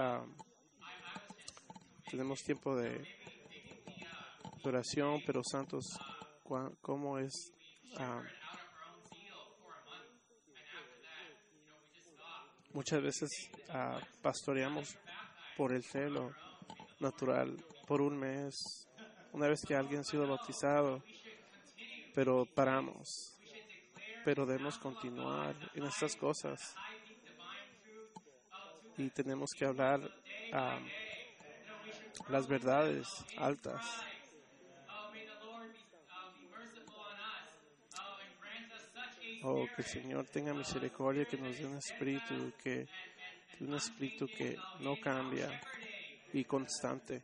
tenemos tiempo de oración, pero santos, ¿cómo es? Muchas veces pastoreamos por el celo natural, por un mes, una vez que alguien ha sido bautizado, pero paramos. Pero debemos continuar en estas cosas y tenemos que hablar las verdades altas. Oh, que el Señor tenga misericordia, que nos dé un espíritu que no cambia y constante.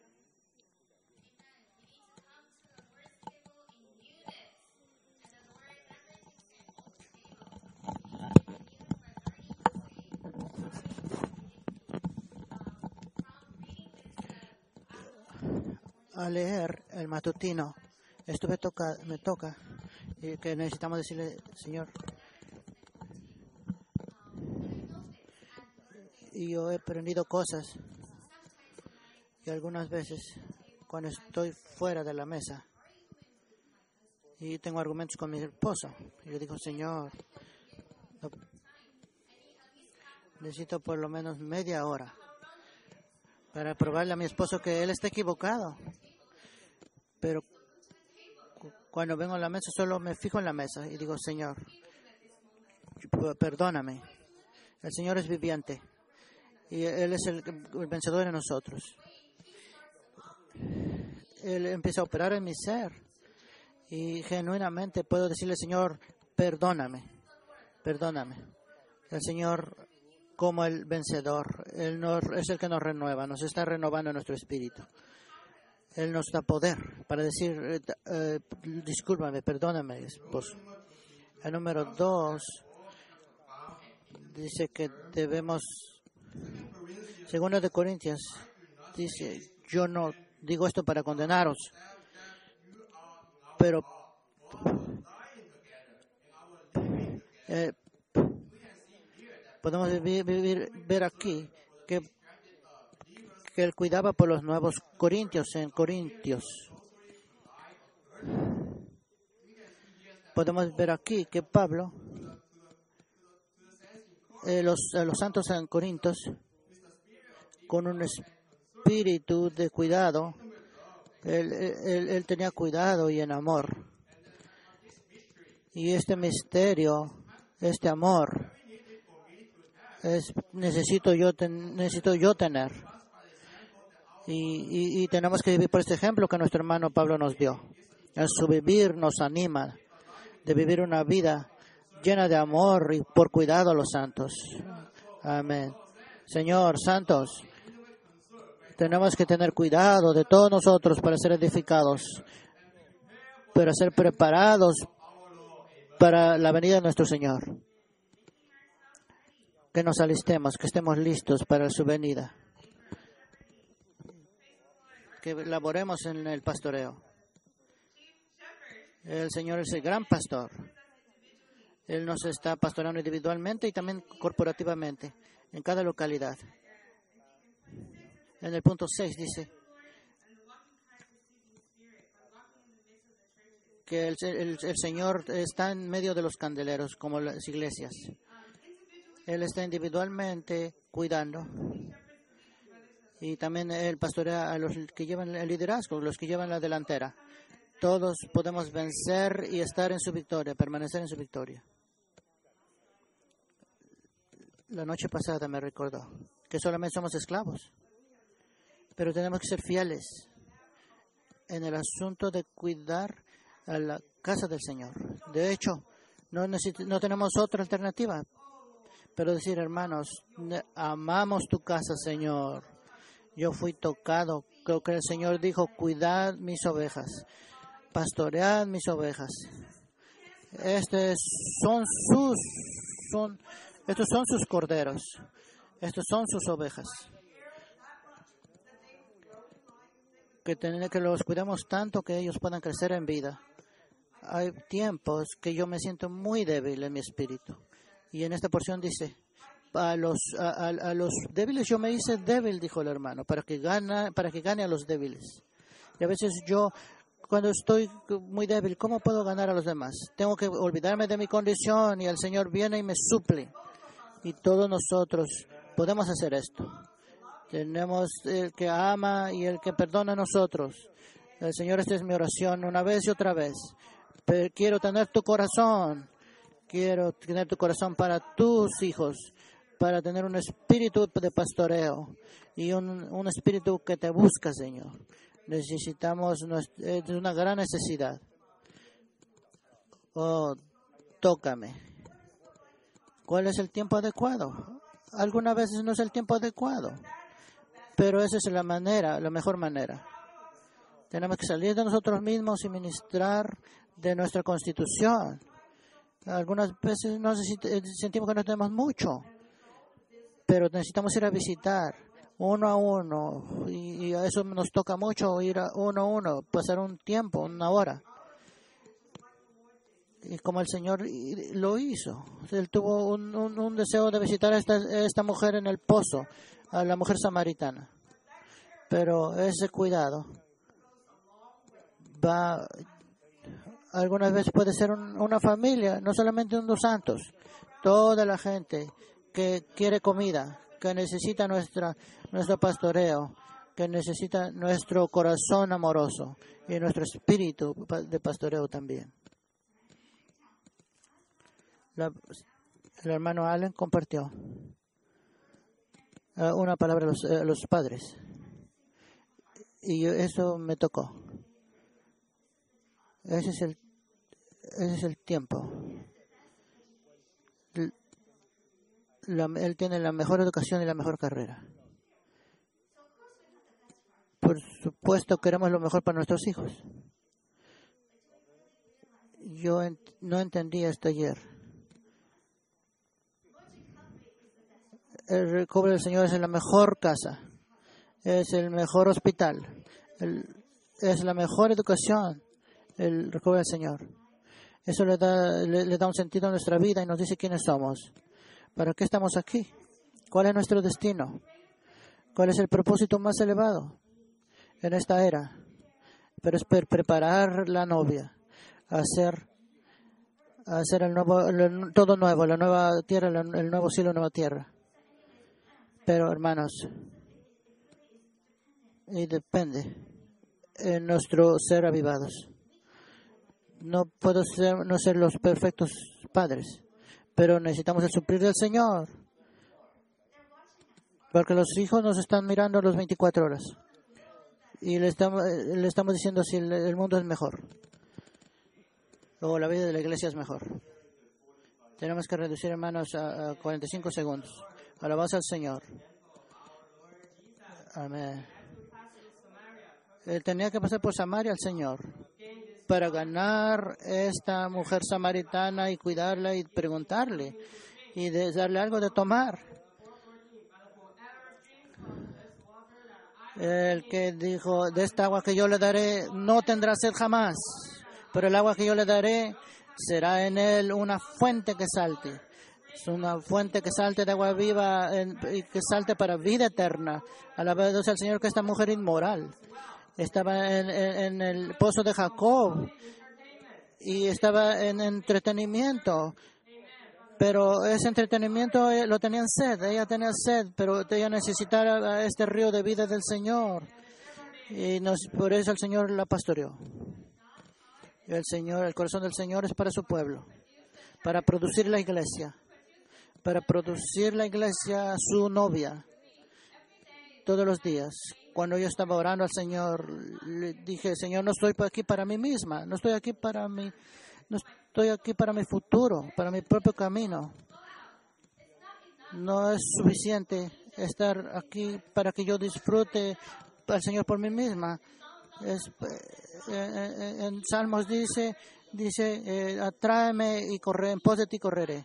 al leer el matutino, me toca, y que necesitamos decirle, Señor, y yo he aprendido cosas, y algunas veces, cuando estoy fuera de la mesa, y tengo argumentos con mi esposo, y le digo, Señor, necesito por lo menos media hora para probarle a mi esposo que él está equivocado. Pero cuando vengo a la mesa, solo me fijo en la mesa y digo, Señor, perdóname. El Señor es viviente y Él es el vencedor de nosotros. Él empieza a operar en mi ser y genuinamente puedo decirle, Señor, perdóname. El Señor, como el vencedor, Él es el que nos renueva, nos está renovando nuestro espíritu. Él nos da poder para decir, discúlpame, perdóname, esposo. El número 2 dice que debemos, 2 de Corintios, dice, yo no digo esto para condenaros, pero podemos ver aquí que él cuidaba por los nuevos corintios en Corintios. Podemos ver aquí que Pablo, los santos en Corintios, con un espíritu de cuidado, él tenía cuidado y en amor. Y este misterio, este amor, necesito yo tener. Y tenemos que vivir por este ejemplo que nuestro hermano Pablo nos dio. En su vivir nos anima de vivir una vida llena de amor y por cuidado a los santos. Amén. Señor, santos, tenemos que tener cuidado de todos nosotros para ser edificados, para ser preparados para la venida de nuestro Señor. Que nos alistemos, que estemos listos para su venida. Que laboremos en el pastoreo. El Señor es el gran pastor. Él nos está pastoreando individualmente y también corporativamente, en cada localidad. En el punto 6 dice que el Señor está en medio de los candeleros, como las iglesias. Él está individualmente cuidando. Y también Él pastorea a los que llevan el liderazgo, los que llevan la delantera. Todos podemos vencer y estar en su victoria, permanecer en su victoria. La noche pasada me recordó que solamente somos esclavos, pero tenemos que ser fieles en el asunto de cuidar a la casa del Señor. De hecho, no tenemos otra alternativa, pero decir, hermanos, amamos tu casa, Señor. Yo fui tocado. Creo que el Señor dijo, cuidad mis ovejas, pastoread mis ovejas. Estos son sus corderos. Estos son sus ovejas. Que los cuidamos tanto que ellos puedan crecer en vida. Hay tiempos que yo me siento muy débil en mi espíritu. Y en esta porción dice, a los débiles yo me hice débil, dijo el hermano, para que gane a los débiles. Y a veces yo, cuando estoy muy débil, ¿cómo puedo ganar a los demás? Tengo que olvidarme de mi condición y el Señor viene y me suple. Y todos nosotros podemos hacer esto. Tenemos el que ama y el que perdona a nosotros. El Señor, esta es mi oración una vez y otra vez. Pero quiero tener tu corazón. Quiero tener tu corazón para tus hijos, para tener un espíritu de pastoreo y un espíritu que te busca, Señor. Necesitamos, es una gran necesidad. Oh, tócame. ¿Cuál es el tiempo adecuado? Algunas veces no es el tiempo adecuado, pero esa es la mejor manera. Tenemos que salir de nosotros mismos y ministrar de nuestra constitución. Algunas veces sentimos que no tenemos mucho, pero necesitamos ir a visitar uno a uno, y a eso nos toca mucho, ir uno a uno, pasar un tiempo, una hora. Y como el Señor lo hizo, Él tuvo un deseo de visitar a esta mujer en el pozo, a la mujer samaritana. Pero ese cuidado algunas veces puede ser una familia, no solamente unos santos, toda la gente que quiere comida, que necesita nuestro pastoreo, que necesita nuestro corazón amoroso y nuestro espíritu de pastoreo también. El hermano Allen compartió una palabra a los padres, y eso me tocó. Ese es el tiempo. Él tiene la mejor educación y la mejor carrera. Por supuesto, queremos lo mejor para nuestros hijos. Yo no entendí esto ayer. El recobre del Señor es la mejor casa, es el mejor hospital, es la mejor educación, el recobre del Señor. Eso le da un sentido a nuestra vida y nos dice quiénes somos. ¿Para qué estamos aquí? ¿Cuál es nuestro destino? ¿Cuál es el propósito más elevado en esta era? Pero es preparar la novia, hacer todo nuevo, la nueva tierra, el nuevo cielo, la nueva tierra. Pero, hermanos, y depende en nuestro ser avivados. No puedo no ser los perfectos padres, pero necesitamos el suplir del Señor. Porque los hijos nos están mirando las 24 horas. Y le estamos diciendo si el mundo es mejor. O la vida de la iglesia es mejor. Tenemos que reducir, hermanos, a 45 segundos. Alabanza al Señor. Amén. Él tenía que pasar por Samaria al Señor para ganar esta mujer samaritana y cuidarla y preguntarle y darle algo de tomar. El que dijo, de esta agua que yo le daré no tendrá sed jamás, pero el agua que yo le daré será en él una fuente que salte. Es una fuente que salte de agua viva y que salte para vida eterna. Alabado sea el Señor, que esta mujer inmoral estaba en el pozo de Jacob y estaba en entretenimiento. Pero ese entretenimiento lo tenían sed, ella tenía sed, pero ella necesitaba este río de vida del Señor. Y por eso el Señor la pastoreó. El corazón del Señor es para su pueblo, para producir la iglesia, su novia, todos los días. Cuando yo estaba orando al Señor, le dije, Señor, no estoy aquí para mí misma, no estoy aquí para mi futuro, para mi propio camino. No es suficiente estar aquí para que yo disfrute al Señor por mí misma. En Salmos dice, atráeme y corre, en pos de ti correré.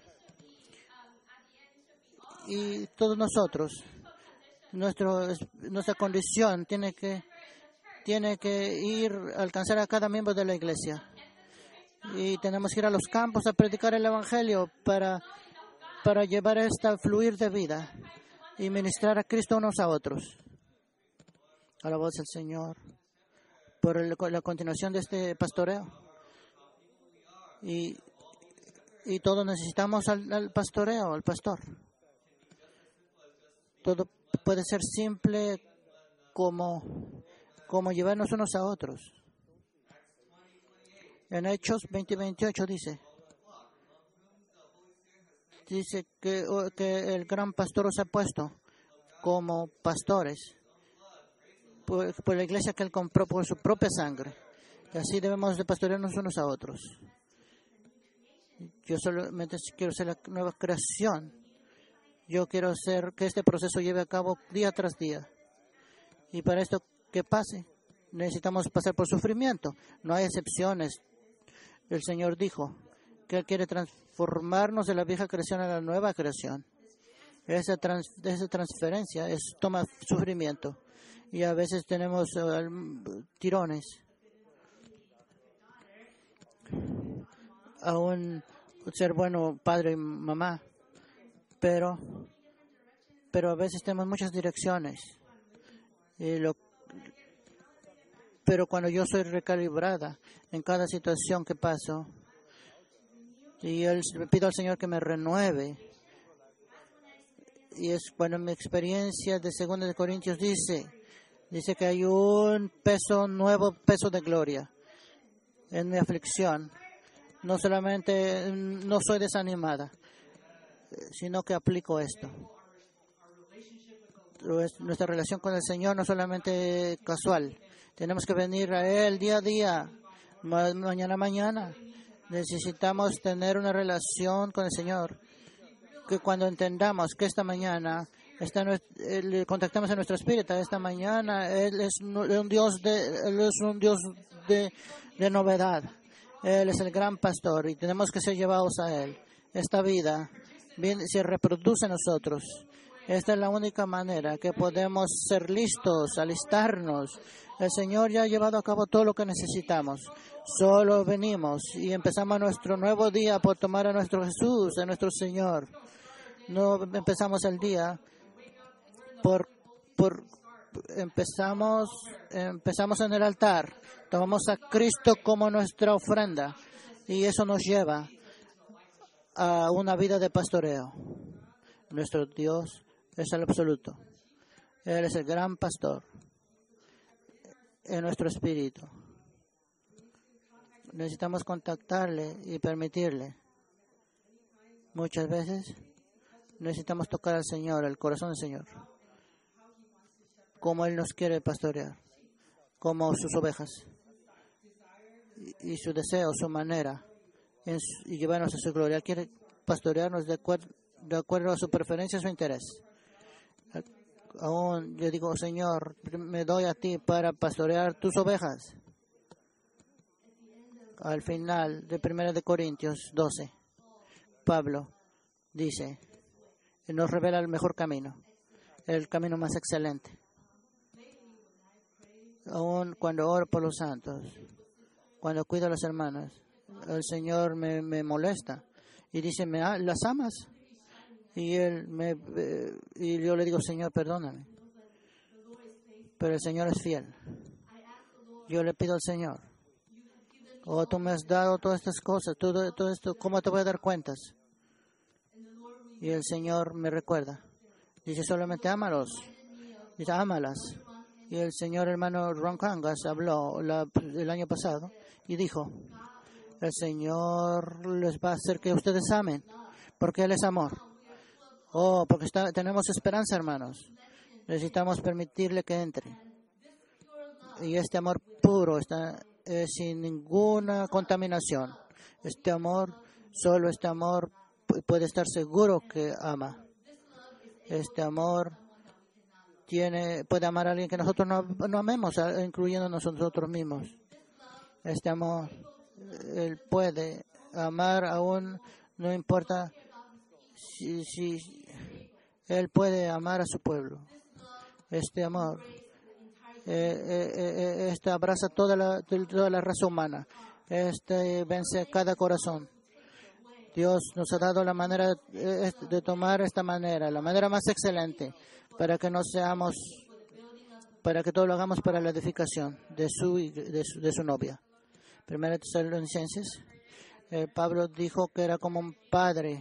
Y todos nosotros, nuestra condición tiene que ir a alcanzar a cada miembro de la iglesia. Y tenemos que ir a los campos a predicar el Evangelio para llevar esta fluir de vida y ministrar a Cristo unos a otros. Alabado sea el Señor por la continuación de este pastoreo. Y todos necesitamos al pastoreo, al pastor. Todo puede ser simple como llevarnos unos a otros. En Hechos 20:28 dice que el gran pastor os ha puesto como pastores por la iglesia que Él compró por su propia sangre. Y así debemos de pastorearnos unos a otros. Yo solamente quiero ser la nueva creación. Yo quiero que este proceso lleve a cabo día tras día. Y para esto que pase, necesitamos pasar por sufrimiento. No hay excepciones. El Señor dijo que Él quiere transformarnos de la vieja creación a la nueva creación. Esa transferencia toma sufrimiento. Y a veces tenemos tirones. Aún ser bueno padre y mamá. Pero a veces tenemos muchas direcciones. Pero cuando yo soy recalibrada en cada situación que paso, y le pido al Señor que me renueve, y es cuando mi experiencia de 2 de Corintios dice que hay un nuevo peso de gloria en mi aflicción. No solamente no soy desanimada, sino que aplico esto. Nuestra relación con el Señor no es solamente casual. Tenemos que venir a Él día a día, mañana a mañana. Necesitamos tener una relación con el Señor. Que cuando entendamos que esta mañana le contactamos a nuestro espíritu, esta mañana Él es un Dios de novedad. Él es el gran pastor y tenemos que ser llevados a Él. Esta vida se reproduce en nosotros. Esta es la única manera que podemos ser listos, alistarnos. El Señor ya ha llevado a cabo todo lo que necesitamos. Solo venimos y empezamos nuestro nuevo día por tomar a nuestro Jesús, a nuestro Señor. No empezamos el día empezamos en el altar. Tomamos a Cristo como nuestra ofrenda y eso nos lleva a una vida de pastoreo. Nuestro Dios es el absoluto. Él es el gran pastor en nuestro espíritu. Necesitamos contactarle y permitirle. Muchas veces necesitamos tocar al Señor, el corazón del Señor, como Él nos quiere pastorear, como sus ovejas, y su deseo, su manera, y llevarnos a su gloria. Él quiere pastorearnos de acuerdo a su preferencia, a su interés. Aún yo digo, Señor, me doy a ti para pastorear tus ovejas. Al final de 1 de Corintios 12, Pablo dice, nos revela el mejor camino, el camino más excelente. Aún cuando oro por los santos, cuando cuido a los hermanos, el Señor me molesta y dice, ¿las amas? Y yo le digo, Señor, perdóname. Pero el Señor es fiel. Yo le pido al Señor, tú me has dado todas estas cosas, todo esto, ¿cómo te voy a dar cuentas? Y el Señor me recuerda. Dice, solamente ámalos. Dice, ámalas. Y el señor hermano Ron Kangas habló el año pasado y dijo, el Señor les va a hacer que ustedes amen, porque Él es amor. Porque tenemos esperanza, hermanos. Necesitamos permitirle que entre. Y este amor puro está sin ninguna contaminación. Solo este amor puede estar seguro que ama. Este amor puede amar a alguien que nosotros no amemos, incluyéndonos nosotros mismos. Este amor, Él puede amar aún, no importa si Él puede amar a su pueblo. Este amor abraza toda la raza humana. Vence cada corazón. Dios nos ha dado la manera de tomar esta manera, la manera más excelente, para que todo lo hagamos para la edificación de su novia. 1 Tesalonicenses, Pablo dijo que era como un padre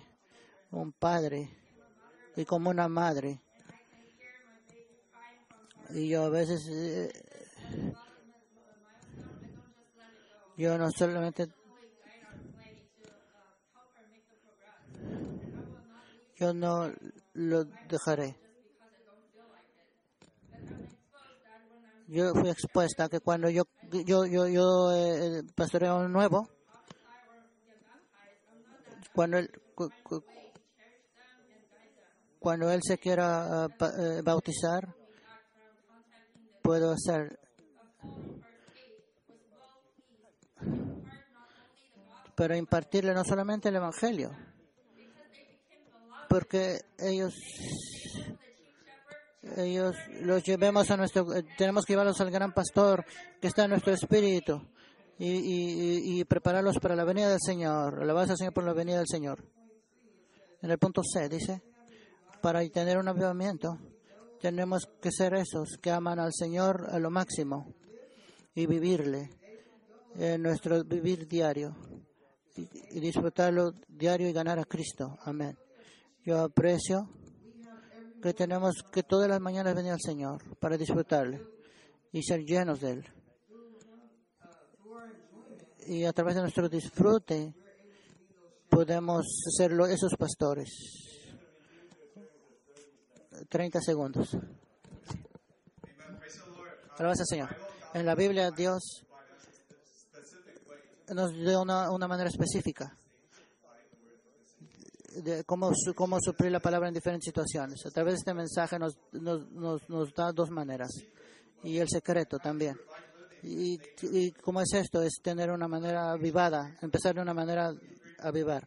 y como una madre. Y yo a veces, yo no solamente, yo no lo dejaré. Yo fui expuesta a que cuando yo pastoreo nuevo, cuando él se quiera bautizar, puedo hacer. Pero impartirle no solamente el Evangelio, porque ellos los llevemos a tenemos que llevarlos al gran pastor que está en nuestro espíritu y prepararlos para la venida del Señor. Alabanza al Señor por la venida del Señor. En el punto C dice, para tener un avivamiento, tenemos que ser esos que aman al Señor a lo máximo y vivirle en nuestro vivir diario y disfrutarlo diario y ganar a Cristo. Amén. Yo aprecio que tenemos que todas las mañanas venir al Señor para disfrutarle y ser llenos de Él. Y a través de nuestro disfrute podemos ser esos pastores. 30 segundos. Alabanza al Señor. En la Biblia Dios nos dio una manera específica de cómo suplir la palabra en diferentes situaciones. A través de este mensaje nos da dos maneras. Y el secreto también. Y cómo es esto, es tener una manera avivada, empezar de una manera a avivar.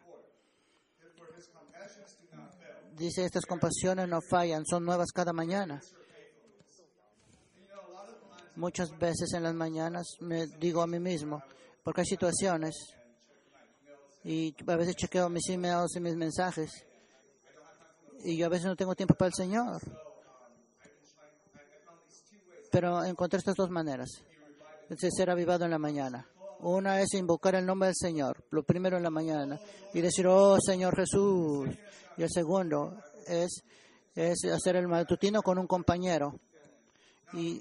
Dice, estas compasiones no fallan, son nuevas cada mañana. Muchas veces en las mañanas me digo a mí mismo, porque hay situaciones, y a veces chequeo mis emails y mis mensajes, y yo a veces no tengo tiempo para el Señor. Pero encontré estas dos maneras de ser avivado en la mañana. Una es invocar el nombre del Señor, lo primero en la mañana, y decir, oh Señor Jesús. Y el segundo es hacer el matutino con un compañero. Y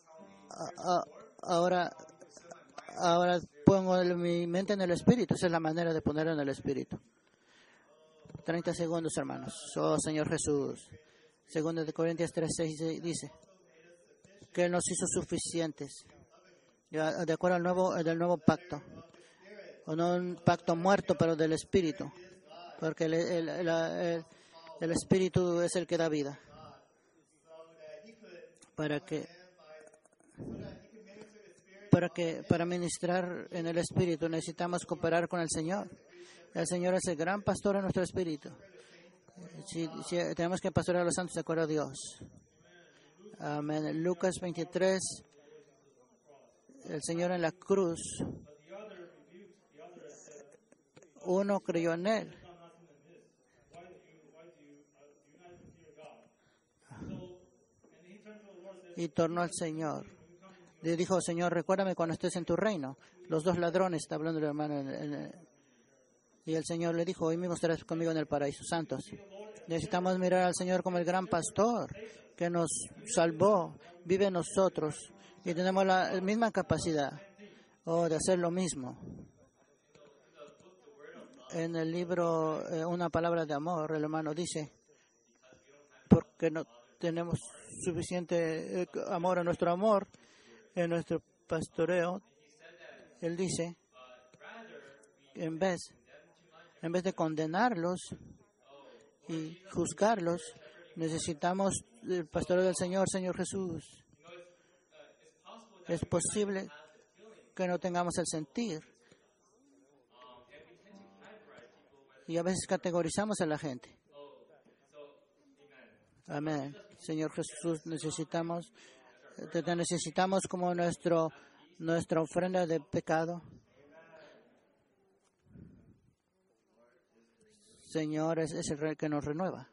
ahora pongo mi mente en el Espíritu. Esa es la manera de ponerlo en el Espíritu. 30 segundos, hermanos. Oh Señor Jesús. 2 Corintios 3:6 dice que Él nos hizo suficientes. De acuerdo al nuevo pacto, o no un pacto muerto, pero del Espíritu, porque el Espíritu es el que da vida, para ministrar en el Espíritu necesitamos cooperar con el Señor. El Señor es el gran pastor en nuestro espíritu. Si tenemos que pastorear a los santos de acuerdo a Dios. Amén. Lucas 23. El Señor en la cruz, uno creyó en Él. Y tornó al Señor. Le dijo, Señor, recuérdame cuando estés en tu reino. Los dos ladrones, está hablando el hermano. Y el Señor le dijo, hoy mismo estarás conmigo en el paraíso. Santos, necesitamos mirar al Señor como el gran pastor que nos salvó, vive en nosotros. Y tenemos la misma capacidad de hacer lo mismo. En el libro Una palabra de amor, el hermano dice, porque no tenemos suficiente amor en nuestro pastoreo, él dice, en vez de condenarlos y juzgarlos, necesitamos el pastoreo del Señor, Señor Jesús. Es posible que no tengamos el sentir. Y a veces categorizamos a la gente. Amén. Señor Jesús, te necesitamos como nuestra ofrenda de pecado. Señor, es el Rey que nos renueva.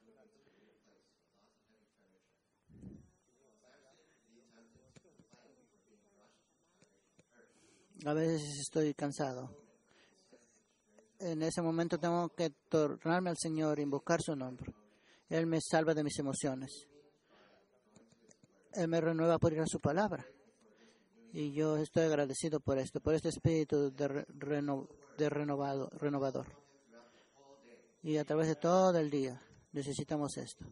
A veces estoy cansado. En ese momento tengo que tornarme al Señor, invocar su nombre. Él me salva de mis emociones. Él me renueva por ir a su palabra. Y yo estoy agradecido por esto, por este espíritu renovador. Y a través de todo el día necesitamos esto.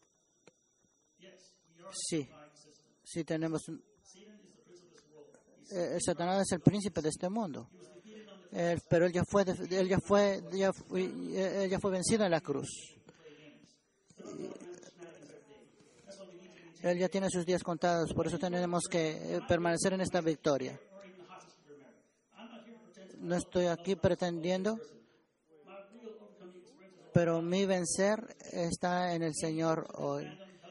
Sí tenemos. Satanás es el príncipe de este mundo. Pero él ya fue vencido en la cruz. Él ya tiene sus días contados, por eso tenemos que permanecer en esta victoria. No estoy aquí pretendiendo. pero mi vencer está en el Señor hoy.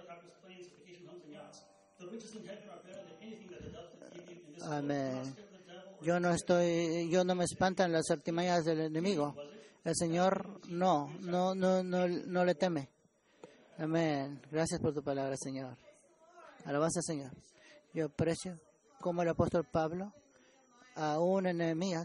Amén. Yo no me espantan las artimañas del enemigo. El Señor no le teme. Amén. Gracias por tu palabra, Señor. Alabanza, Señor. Yo aprecio como el apóstol Pablo, aún en Nehemías,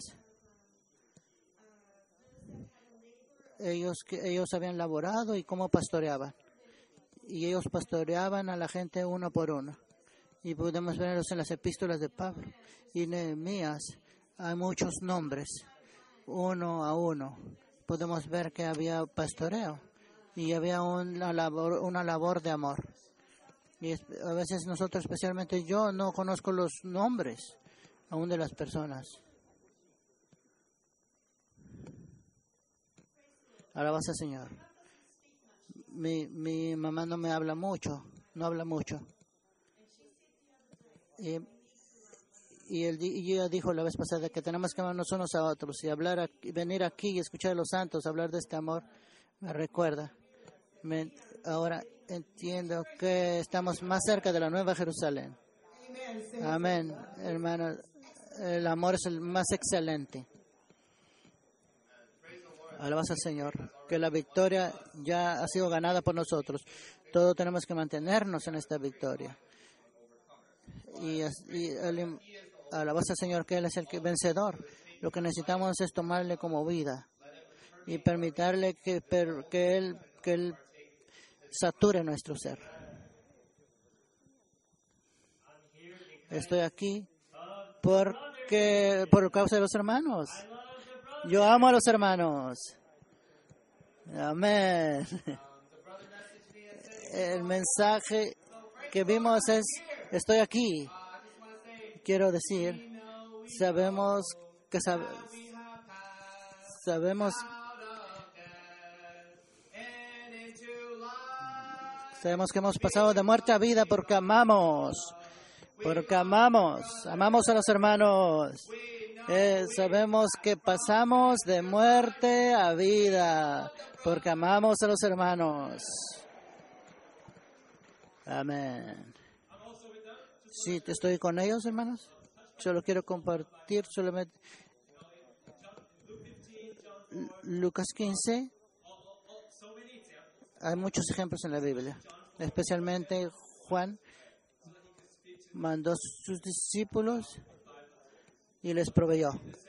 ellos habían laborado y cómo pastoreaban. Y ellos pastoreaban a la gente uno por uno. Y podemos verlos en las epístolas de Pablo. Y Nehemías hay muchos nombres, uno a uno. Podemos ver que había pastoreo y había una labor de amor. Y a veces nosotros, especialmente yo, no conozco los nombres aún de las personas. Alabanza, Señor. Mi mamá no habla mucho. Y ella dijo la vez pasada que tenemos que amarnos unos a otros y venir aquí y escuchar a los santos hablar de este amor. Me recuerda. Ahora entiendo que estamos más cerca de la Nueva Jerusalén. Amén, hermano. El amor es el más excelente. Alabanza al Señor. Que la victoria ya ha sido ganada por nosotros. Todos tenemos que mantenernos en esta victoria. Y alabanza al Señor que Él es el vencedor. Lo que necesitamos es tomarle como vida y permitirle que Él sature nuestro ser. Estoy aquí por causa de los hermanos. Yo amo a los hermanos. Amén. El mensaje que vimos es: estoy aquí. Quiero decir, sabemos que hemos pasado de muerte a vida porque amamos a los hermanos. Sabemos que pasamos de muerte a vida porque amamos a los hermanos. Amén. Sí, estoy con ellos, hermanos. Solo quiero compartir solamente Lucas 15. Hay muchos ejemplos en la Biblia. Especialmente Juan mandó a sus discípulos y les proveyó.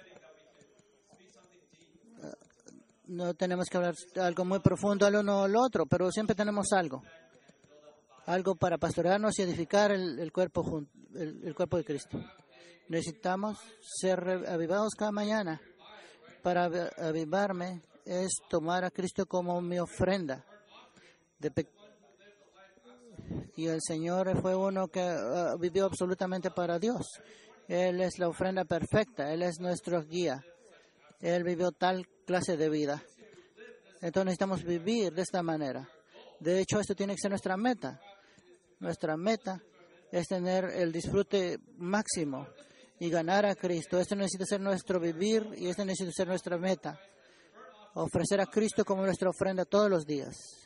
No tenemos que hablar algo muy profundo al uno o al otro, pero siempre tenemos algo para pastorearnos y edificar el cuerpo de Cristo. Necesitamos ser avivados cada mañana. Para avivarme es tomar a Cristo como mi ofrenda. Y el Señor fue uno que vivió absolutamente para Dios. Él es la ofrenda perfecta. Él es nuestro guía. Él vivió tal clase de vida. Entonces necesitamos vivir de esta manera. De hecho, esto tiene que ser nuestra meta. Nuestra meta es tener el disfrute máximo y ganar a Cristo. Esto necesita ser nuestro vivir y esto necesita ser nuestra meta. Ofrecer a Cristo como nuestra ofrenda todos los días.